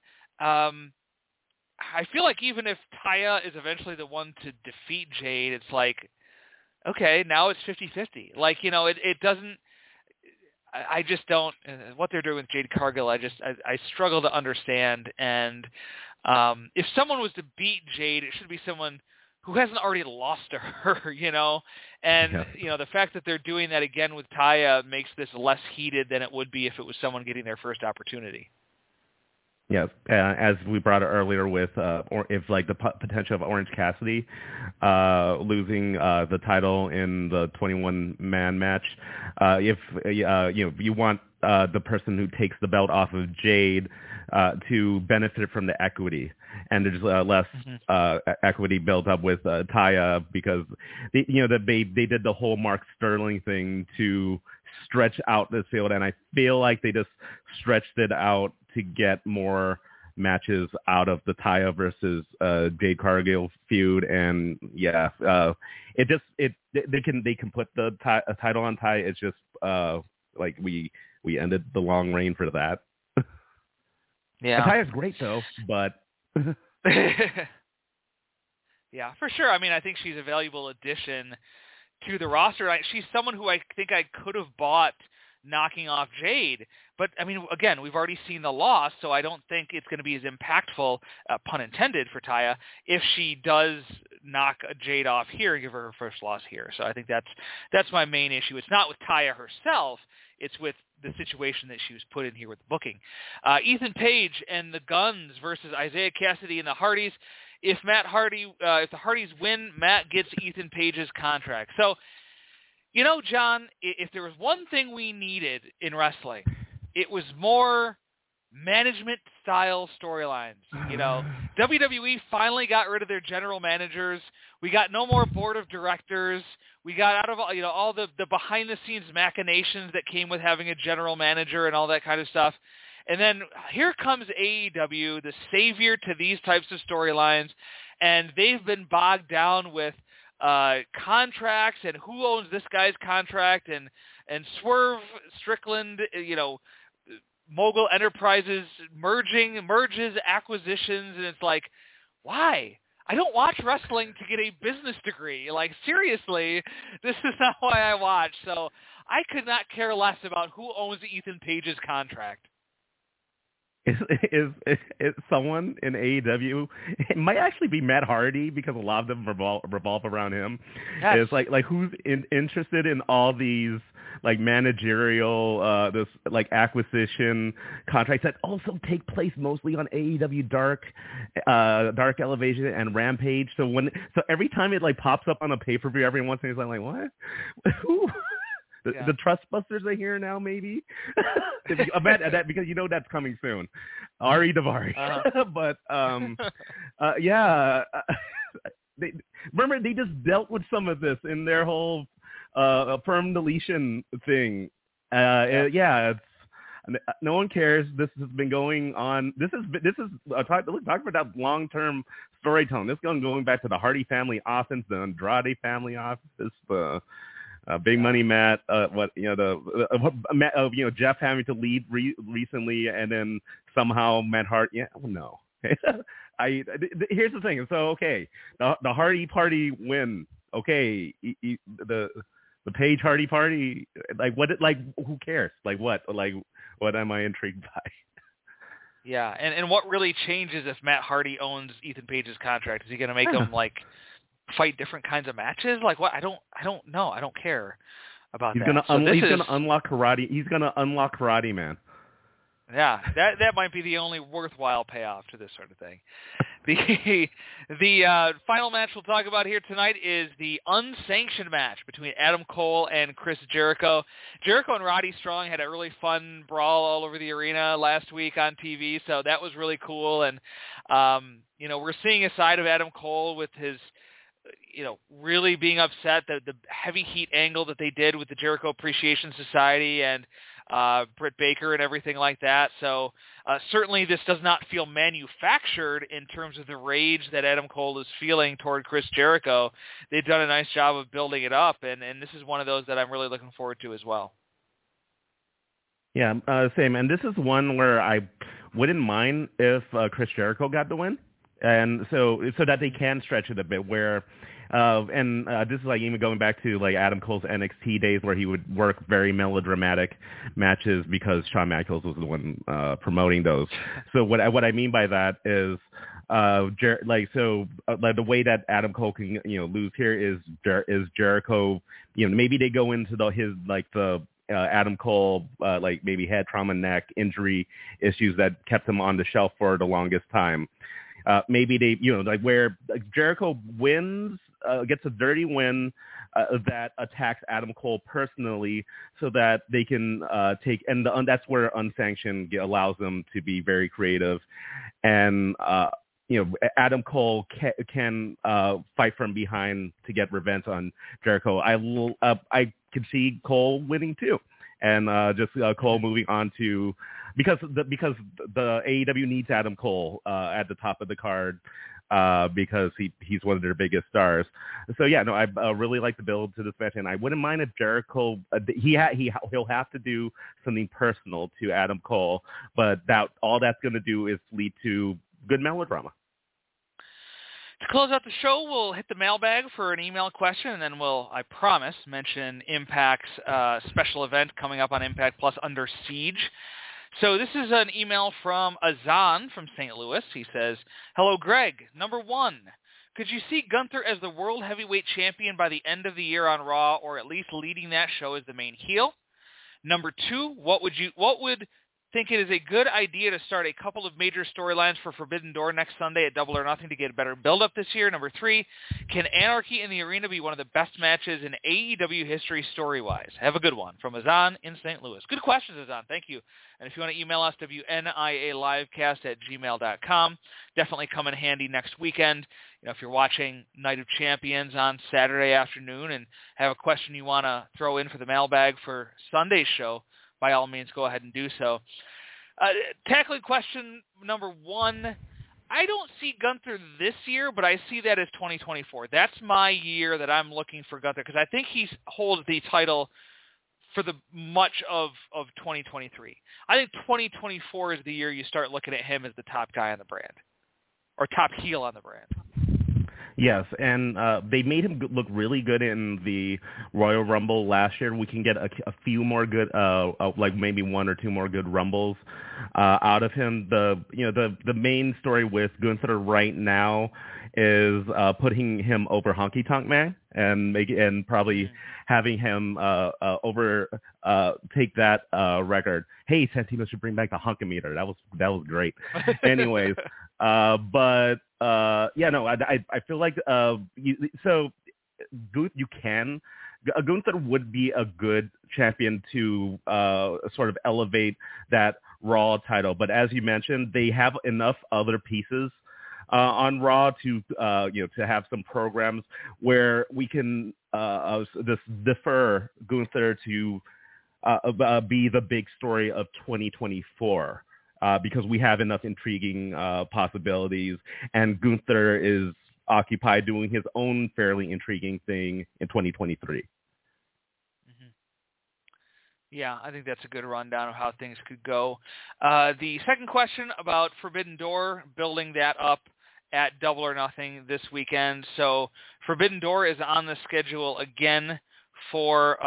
I feel like even if Taya is eventually the one to defeat Jade, it's like, okay, now it's 50-50. Like, it doesn't – I just don't – what they're doing with Jade Cargill, I struggle to understand. And if someone was to beat Jade, it should be someone who hasn't already lost to her, And, the fact that they're doing that again with Taya makes this less heated than it would be if it was someone getting their first opportunity. Yes, as we brought it earlier with, or if like the potential of Orange Cassidy losing the title in the 21-man match, if you want the person who takes the belt off of Jade to benefit from the equity, and there's less equity built up with Taya because they did the whole Mark Sterling thing to stretch out this field, and I feel like they just stretched it out to get more matches out of the Taya versus Jade Cargill feud, and they can put the title on Taya. It's just like we ended the long reign for that. Yeah, Taya's great though, but yeah, for sure. I mean, I think she's a valuable addition to the roster. She's someone who I think I could have bought knocking off Jade. But, I mean, again, we've already seen the loss, so I don't think it's going to be as impactful, pun intended, for Taya, if she does knock Jade off here and give her first loss here. So I think that's my main issue. It's not with Taya herself. It's with the situation that she was put in here with the booking. Ethan Page and the Guns versus Isaiah Cassidy and the Hardys. If the Hardys win, Matt gets Ethan Page's contract. So, you know, John, if there was one thing we needed in wrestling, it was more management-style storylines. You know, WWE finally got rid of their general managers. We got no more board of directors. We got out of all the behind-the-scenes machinations that came with having a general manager and all that kind of stuff. And then here comes AEW, the savior to these types of storylines, and they've been bogged down with contracts and who owns this guy's contract and Swerve Strickland, Mogul Enterprises merges, acquisitions, and it's like, why? I don't watch wrestling to get a business degree. Like, seriously, this is not why I watch. So I could not care less about who owns Ethan Page's contract. Is someone in AEW? It might actually be Matt Hardy because a lot of them revolve around him. Yes. It's like who's interested in all these like managerial this like acquisition contracts that also take place mostly on AEW Dark Elevation and Rampage. So every time it like pops up on a pay-per-view every once in a while, I'm like, what? Who? The Trustbusters are here now, maybe. That because that's coming soon. Ari Daivari. But remember they just dealt with some of this in their whole firm deletion thing. It's no one cares. This has been going on. This is talk about that long-term storytelling. This is going back to the Hardy family offense, the Andrade family offense, Big Money Matt, Jeff having to lead recently, and then somehow Matt Hart. Yeah, no. Here's the thing. So okay, the Hardy Party win. Okay, the Page Hardy Party. Like what? Like who cares? Like what? Like what am I intrigued by? Yeah, and what really changes if Matt Hardy owns Ethan Page's contract? Is he going to make him like fight different kinds of matches? Like what? I don't know. I don't care about that. He's gonna unlock karate. He's gonna unlock Karate Man. Yeah, that might be the only worthwhile payoff to this sort of thing. The final match we'll talk about here tonight is the unsanctioned match between Adam Cole and Chris Jericho. Jericho and Roddy Strong had a really fun brawl all over the arena last week on TV, so that was really cool. And we're seeing a side of Adam Cole with his really being upset that the heavy heat angle that they did with the Jericho Appreciation Society and Britt Baker and everything like that. So certainly this does not feel manufactured in terms of the rage that Adam Cole is feeling toward Chris Jericho. They've done a nice job of building it up, and this is one of those that I'm really looking forward to as well. Yeah, same. And this is one where I wouldn't mind if Chris Jericho got the win. And so that they can stretch it a bit where, this is like even going back to like Adam Cole's NXT days where he would work very melodramatic matches because Shawn Michaels was the one promoting those. So what I mean by that is, the way that Adam Cole can lose here is Jericho. Maybe they go into the Adam Cole maybe head trauma, neck injury issues that kept him on the shelf for the longest time. Maybe they, where Jericho wins, gets a dirty win that attacks Adam Cole personally, so that they can and that's where unsanctioned allows them to be very creative, and Adam Cole can fight from behind to get revenge on Jericho. I could see Cole winning too, and just Cole moving on to because the AEW needs Adam Cole at the top of the card. Because he's one of their biggest stars. So yeah, no, I really like the build to this match, and I wouldn't mind if Jericho he'll have to do something personal to Adam Cole, but all that's going to do is lead to good melodrama. To close out the show, we'll hit the mailbag for an email question, and then we'll, I promise, mention Impact's special event coming up on Impact Plus, Under Siege. So this is an email from Azan from St. Louis. He says, "Hello, Greg. Number 1, could you see Gunther as the World Heavyweight Champion by the end of the year on Raw, or at least leading that show as the main heel? Number 2, what would think it is a good idea to start a couple of major storylines for Forbidden Door next Sunday at Double or Nothing to get a better build-up this year? Number 3, can Anarchy in the Arena be one of the best matches in AEW history story-wise?" Have a good one. From Azan in St. Louis. Good questions, Azan. Thank you. And if you want to email us, WNIALivecast@gmail.com. Definitely come in handy next weekend. If you're watching Night of Champions on Saturday afternoon and have a question you want to throw in for the mailbag for Sunday's show, by all means, go ahead and do so. Tackling question number 1, I don't see Gunther this year, but I see that as 2024. That's my year that I'm looking for Gunther, because I think he holds the title for the much of 2023. I think 2024 is the year you start looking at him as the top guy on the brand, or top heel on the brand. Yes, and they made him look really good in the Royal Rumble last year. We can get a few more good, like maybe 1 or 2 more good Rumbles out of him. The main story with Gunther right now is putting him over Honky Tonk Man and probably having him take that record. Hey, Santino should bring back the Hunkometer. That was great. Anyways, I feel like Gunther would be a good champion to sort of elevate that Raw title. But as you mentioned, they have enough other pieces on Raw to have some programs where we can defer Gunther to be the big story of 2024. Because we have enough intriguing possibilities, and Gunther is occupied doing his own fairly intriguing thing in 2023. Mm-hmm. Yeah, I think that's a good rundown of how things could go. The second question about Forbidden Door, building that up at Double or Nothing this weekend. So Forbidden Door is on the schedule again for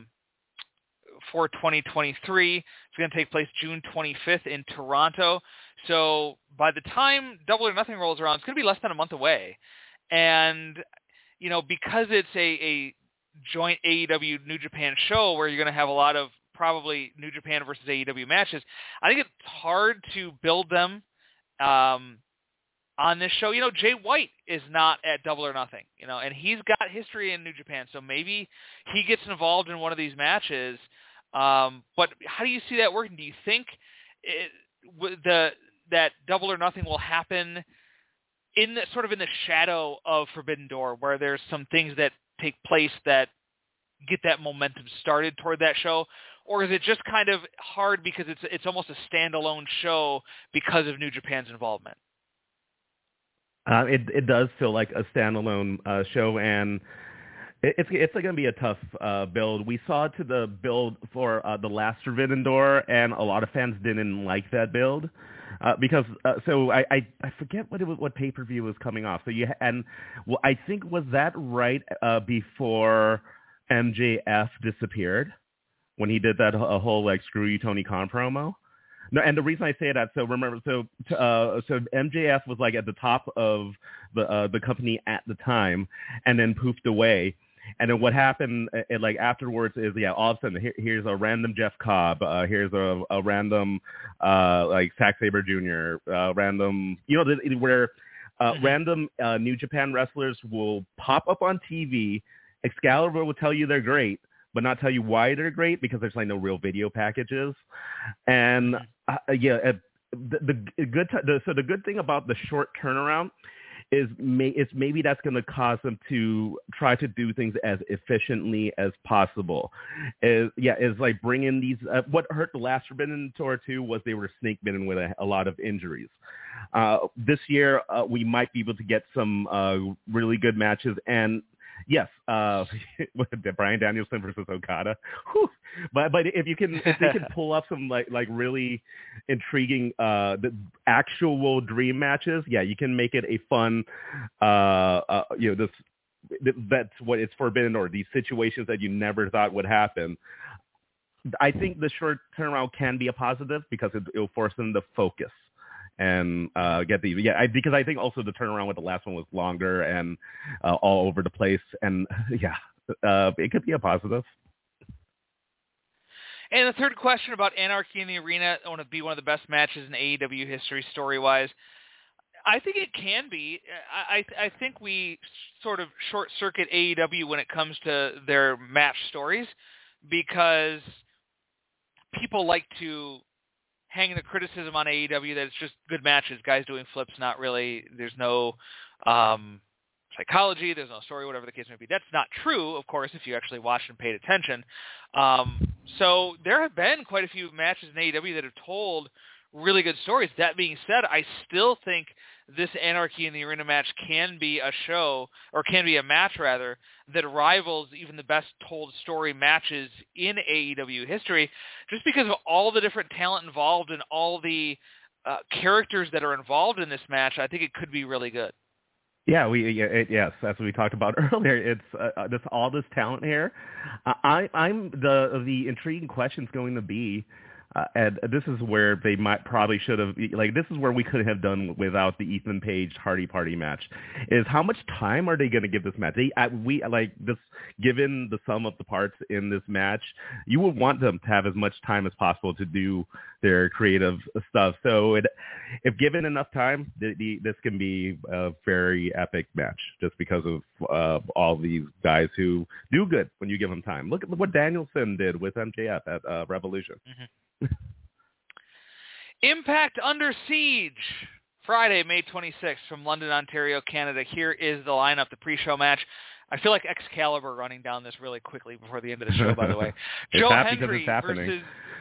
2023. It's going to take place June 25th in Toronto. So by the time Double or Nothing rolls around, it's going to be less than a month away. And, because it's a joint AEW New Japan show where you're going to have a lot of probably New Japan versus AEW matches, I think it's hard to build them on this show. Jay White is not at Double or Nothing, and he's got history in New Japan. So maybe he gets involved in one of these matches. But how do you see that working? Do you think that Double or Nothing will happen in the shadow of Forbidden Door, where there's some things that take place that get that momentum started toward that show, or is it just kind of hard because it's almost a standalone show because of New Japan's involvement? It does feel like a standalone show, and it's going to be a tough build. We saw it to the build for the last Forbidden Door, and a lot of fans didn't like that build because I forget what pay-per-view was coming off. So I think was that right before MJF disappeared when he did that whole like "Screw You, Tony Khan" promo. No, and the reason I say that, so MJF was like at the top of the company at the time, and then poofed away. And then what happened, afterwards is, all of a sudden, here's a random Jeff Cobb, here's a random Zack Sabre Jr., random, where random New Japan wrestlers will pop up on TV. Excalibur will tell you they're great, but not tell you why they're great because there's no real video packages. And the good thing about the short turnaround maybe that's going to cause them to try to do things as efficiently as possible. Is like bring in these. What hurt the last Forbidden Door too was they were snake bitten with a lot of injuries. This year we might be able to get some really good matches, and yes, Bryan Danielson versus Okada. Whew. But if they can pull up some like really intriguing the actual dream matches, yeah, you can make it a fun that's what it's forbidden, or these situations that you never thought would happen. I think the short turnaround can be a positive because it'll force them to focus and get these. Yeah, because I think also the turnaround with the last one was longer and all over the place. And it could be a positive. And the third question about Anarchy in the Arena, I want to be one of the best matches in AEW history story-wise. I think it can be. I think we sort of short-circuit AEW when it comes to their match stories because people like to hang the criticism on AEW that it's just good matches, guys doing flips, not really. There's no psychology, there's no story, whatever the case may be. That's not true, of course, if you actually watched and paid attention. So there have been quite a few matches in AEW that have told really good stories. That being said, I still think this Anarchy in the Arena match can be a show, or can be a match rather, that rivals even the best told story matches in AEW history, just because of all the different talent involved and all the characters that are involved in this match. I think it could be really good. Yeah, yes, as we talked about earlier, it's all this talent here. I'm the intriguing question's going to be. And this is where they probably should have, this is where we could have done without the Ethan Page Hardy Party match, is how much time are they going to give this match? Given the sum of the parts in this match, you would want them to have as much time as possible to do their creative stuff. So if given enough time, this can be a very epic match just because of all these guys who do good when you give them time. Look at what Danielson did with MJF at Revolution. Mm-hmm. Impact Under Siege, Friday, May 26th from London, Ontario, Canada. Here is the lineup, the pre-show match. I feel like Excalibur running down this really quickly before the end of the show, by the way. Joe Hendry versus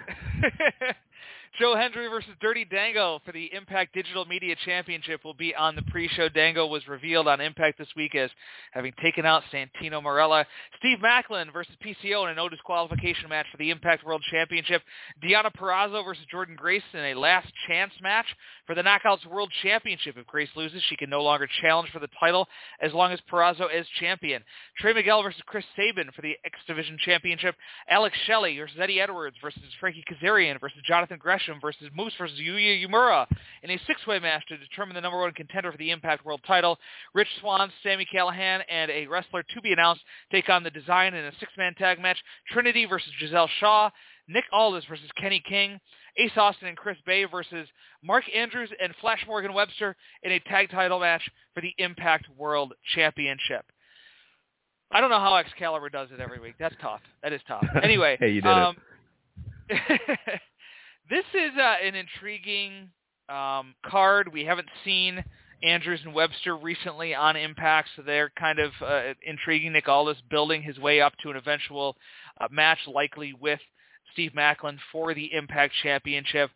Joe Hendry versus Dirty Dango for the Impact Digital Media Championship will be on the pre-show. Dango was revealed on Impact this week as having taken out Santino Marella. Steve Maclin versus PCO in a no disqualification match for the Impact World Championship. Deonna Purrazzo versus Jordan Grace in a last chance match for the Knockouts World Championship. If Grace loses, she can no longer challenge for the title as long as Purrazzo is champion. Trey Miguel versus Chris Sabin for the X Division Championship. Alex Shelley versus Eddie Edwards versus Frankie Kazarian versus Jonathan Gresham versus Moose versus Yuya Uemura in a six-way match to determine the number one contender for the Impact World title. Rich Swann, Sami Callihan, and a wrestler to be announced take on the Design in a six-man tag match. Trinity versus Giselle Shaw. Nick Aldis versus Kenny King. Ace Austin and Chris Bay versus Mark Andrews and Flash Morgan Webster in a tag title match for the Impact World Championship. I don't know how Excalibur does it every week. That's tough. That is tough. Anyway. Hey, you did it. This is an intriguing card. We haven't seen Andrews and Webster recently on Impact, so they're kind of intriguing. Nick Aldis building his way up to an eventual match, likely with Steve Maclin for the Impact Championship.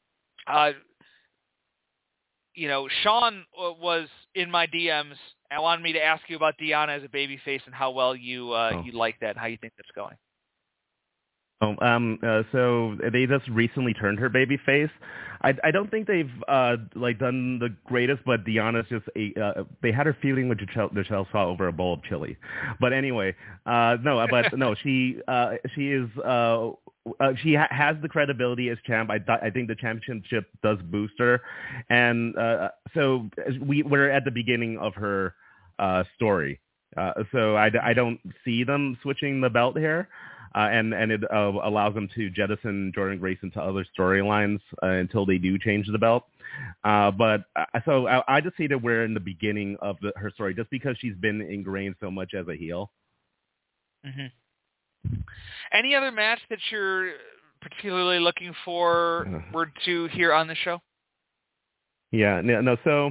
Sean was in my DMs and wanted me to ask you about Deonna as a babyface and how well you like that and how you think that's going. So they just recently turned her babyface. I don't think they've done the greatest, but Deonna's just they had her feuding with Giselle Shaw over a bowl of chili. But anyway, she is she has the credibility as champ. I think the championship does boost her, and so we're at the beginning of her story. So I don't see them switching the belt here. And it allows them to jettison Jordan Grace into other storylines until they do change the belt. But I just see that we're in the beginning of her story just because she's been ingrained so much as a heel. Mm-hmm. Any other match that you're particularly looking forward to here on the show? Yeah, no. So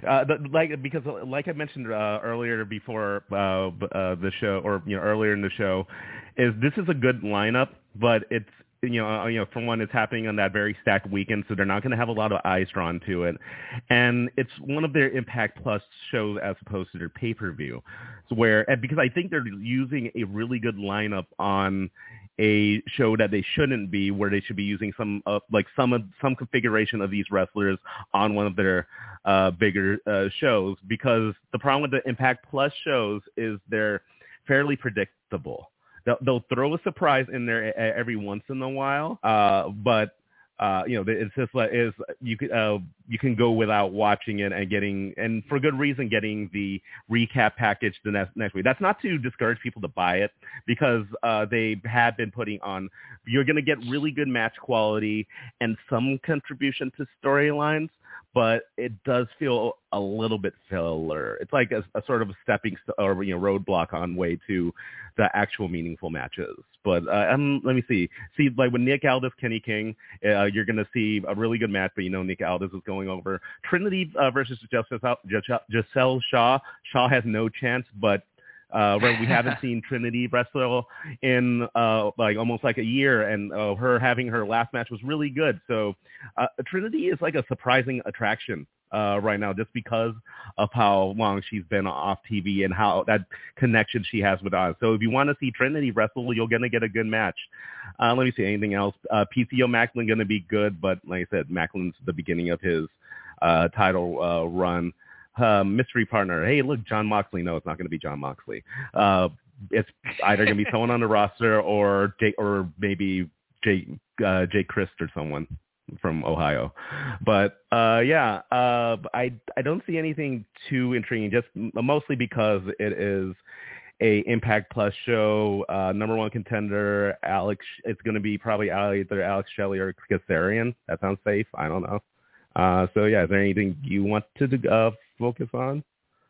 Like I mentioned earlier before the show, or earlier in the show, is this is a good lineup, but it's for one, it's happening on that very stacked weekend, so they're not going to have a lot of eyes drawn to it, and it's one of their Impact Plus shows as opposed to their pay-per-view, because I think they're using a really good lineup on a show that they shouldn't be, where they should be using some configuration of these wrestlers on one of their bigger shows, because the problem with the Impact Plus shows is they're fairly predictable. They'll throw a surprise in there every once in a while, but it's just like you can go without watching it and for good reason, getting the recap package the next week. That's not to discourage people to buy it, because they have been putting on. You're going to get really good match quality and some contribution to storylines, but it does feel a little bit filler. It's like a sort of a stepping or roadblock on way to the actual meaningful matches. But let me see. Like with Nick Aldis, Kenny King, you're going to see a really good match, but Nick Aldis is going over. Trinity versus Giselle Shaw. Shaw has no chance, but we haven't seen Trinity wrestle in almost like a year, and her having her last match was really good. So Trinity is like a surprising attraction right now, just because of how long she's been off TV and how that connection she has with Oz. So if you want to see Trinity wrestle, you're going to get a good match. Let me see anything else. PCO Macklin going to be good, but like I said, Macklin's the beginning of his title run. Mystery partner. Hey, look, John Moxley. No, it's not going to be John Moxley. It's either going to be someone on the roster or maybe Jake Christ or someone from Ohio. But I don't see anything too intriguing, just mostly because it is a Impact Plus show. Number one contender, Alex. It's going to be probably either Alex Shelley or Kazarian. That sounds safe. I don't know. Is there anything you want to focus on?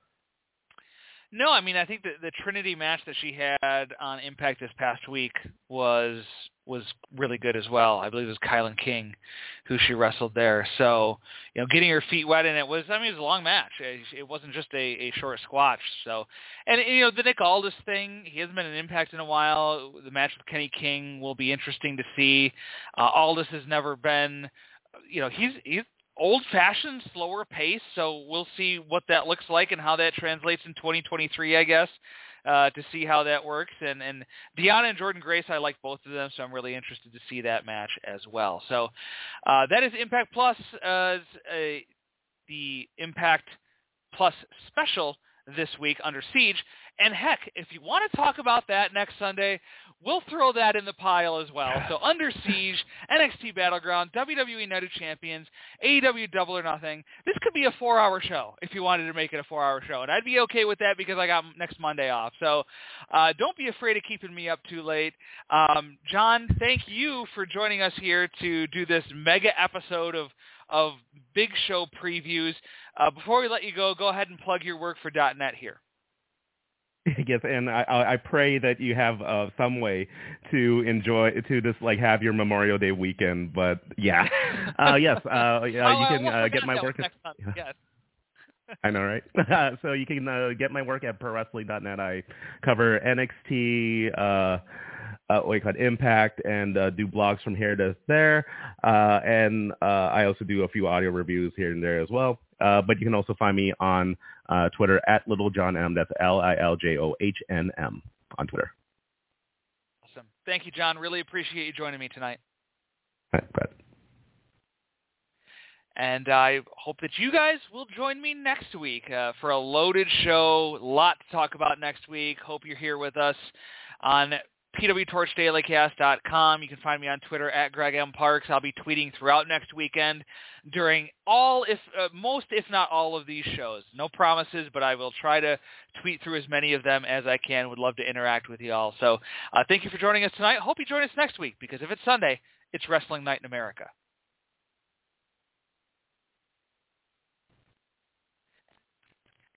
No, I mean, I think the Trinity match that she had on Impact this past week was really good as well. I believe it was Kylan King who she wrestled there. So, getting her feet wet, and it was a long match. It wasn't just a short squash. So, and the Nick Aldis thing, he hasn't been an Impact in a while. The match with Kenny King will be interesting to see. Aldis has never been, he's old-fashioned, slower pace, so we'll see what that looks like and how that translates in 2023, I guess, to see how that works. And Deonna and Jordynne Grace, I like both of them, so I'm really interested to see that match as well. So that is Impact Plus, the Impact Plus special this week, Under Siege. And heck, if you want to talk about that next Sunday, we'll throw that in the pile as well. So Under Siege, NXT Battleground, WWE Night of Champions, AEW Double or Nothing. This could be a 4-hour show if you wanted to make it a 4-hour show. And I'd be okay with that because I got next Monday off. So don't be afraid of keeping me up too late. John, thank you for joining us here to do this mega episode of big show previews. Before we let you go ahead and plug your work for .net here. Yes, and I pray that you have some way to have your Memorial Day weekend. But yes, you can get my work. Yes. I know, right? So you can get my work at ProWrestling.net. I cover NXT, Impact, and do blogs from here to there. And I also do a few audio reviews here and there as well. But you can also find me on Twitter at LittleJohnM. That's LILJOHNM on Twitter. Awesome. Thank you, John. Really appreciate you joining me tonight. All right, Brett. And I hope that you guys will join me next week for a loaded show. A lot to talk about next week. Hope you're here with us on PWTorchDailyCast.com. You can find me on Twitter at Greg M. Parks. I'll be tweeting throughout next weekend during most, if not all, of these shows. No promises, but I will try to tweet through as many of them as I can. Would love to interact with you all. So thank you for joining us tonight. Hope you join us next week, because if it's Sunday, it's Wrestling Night in America.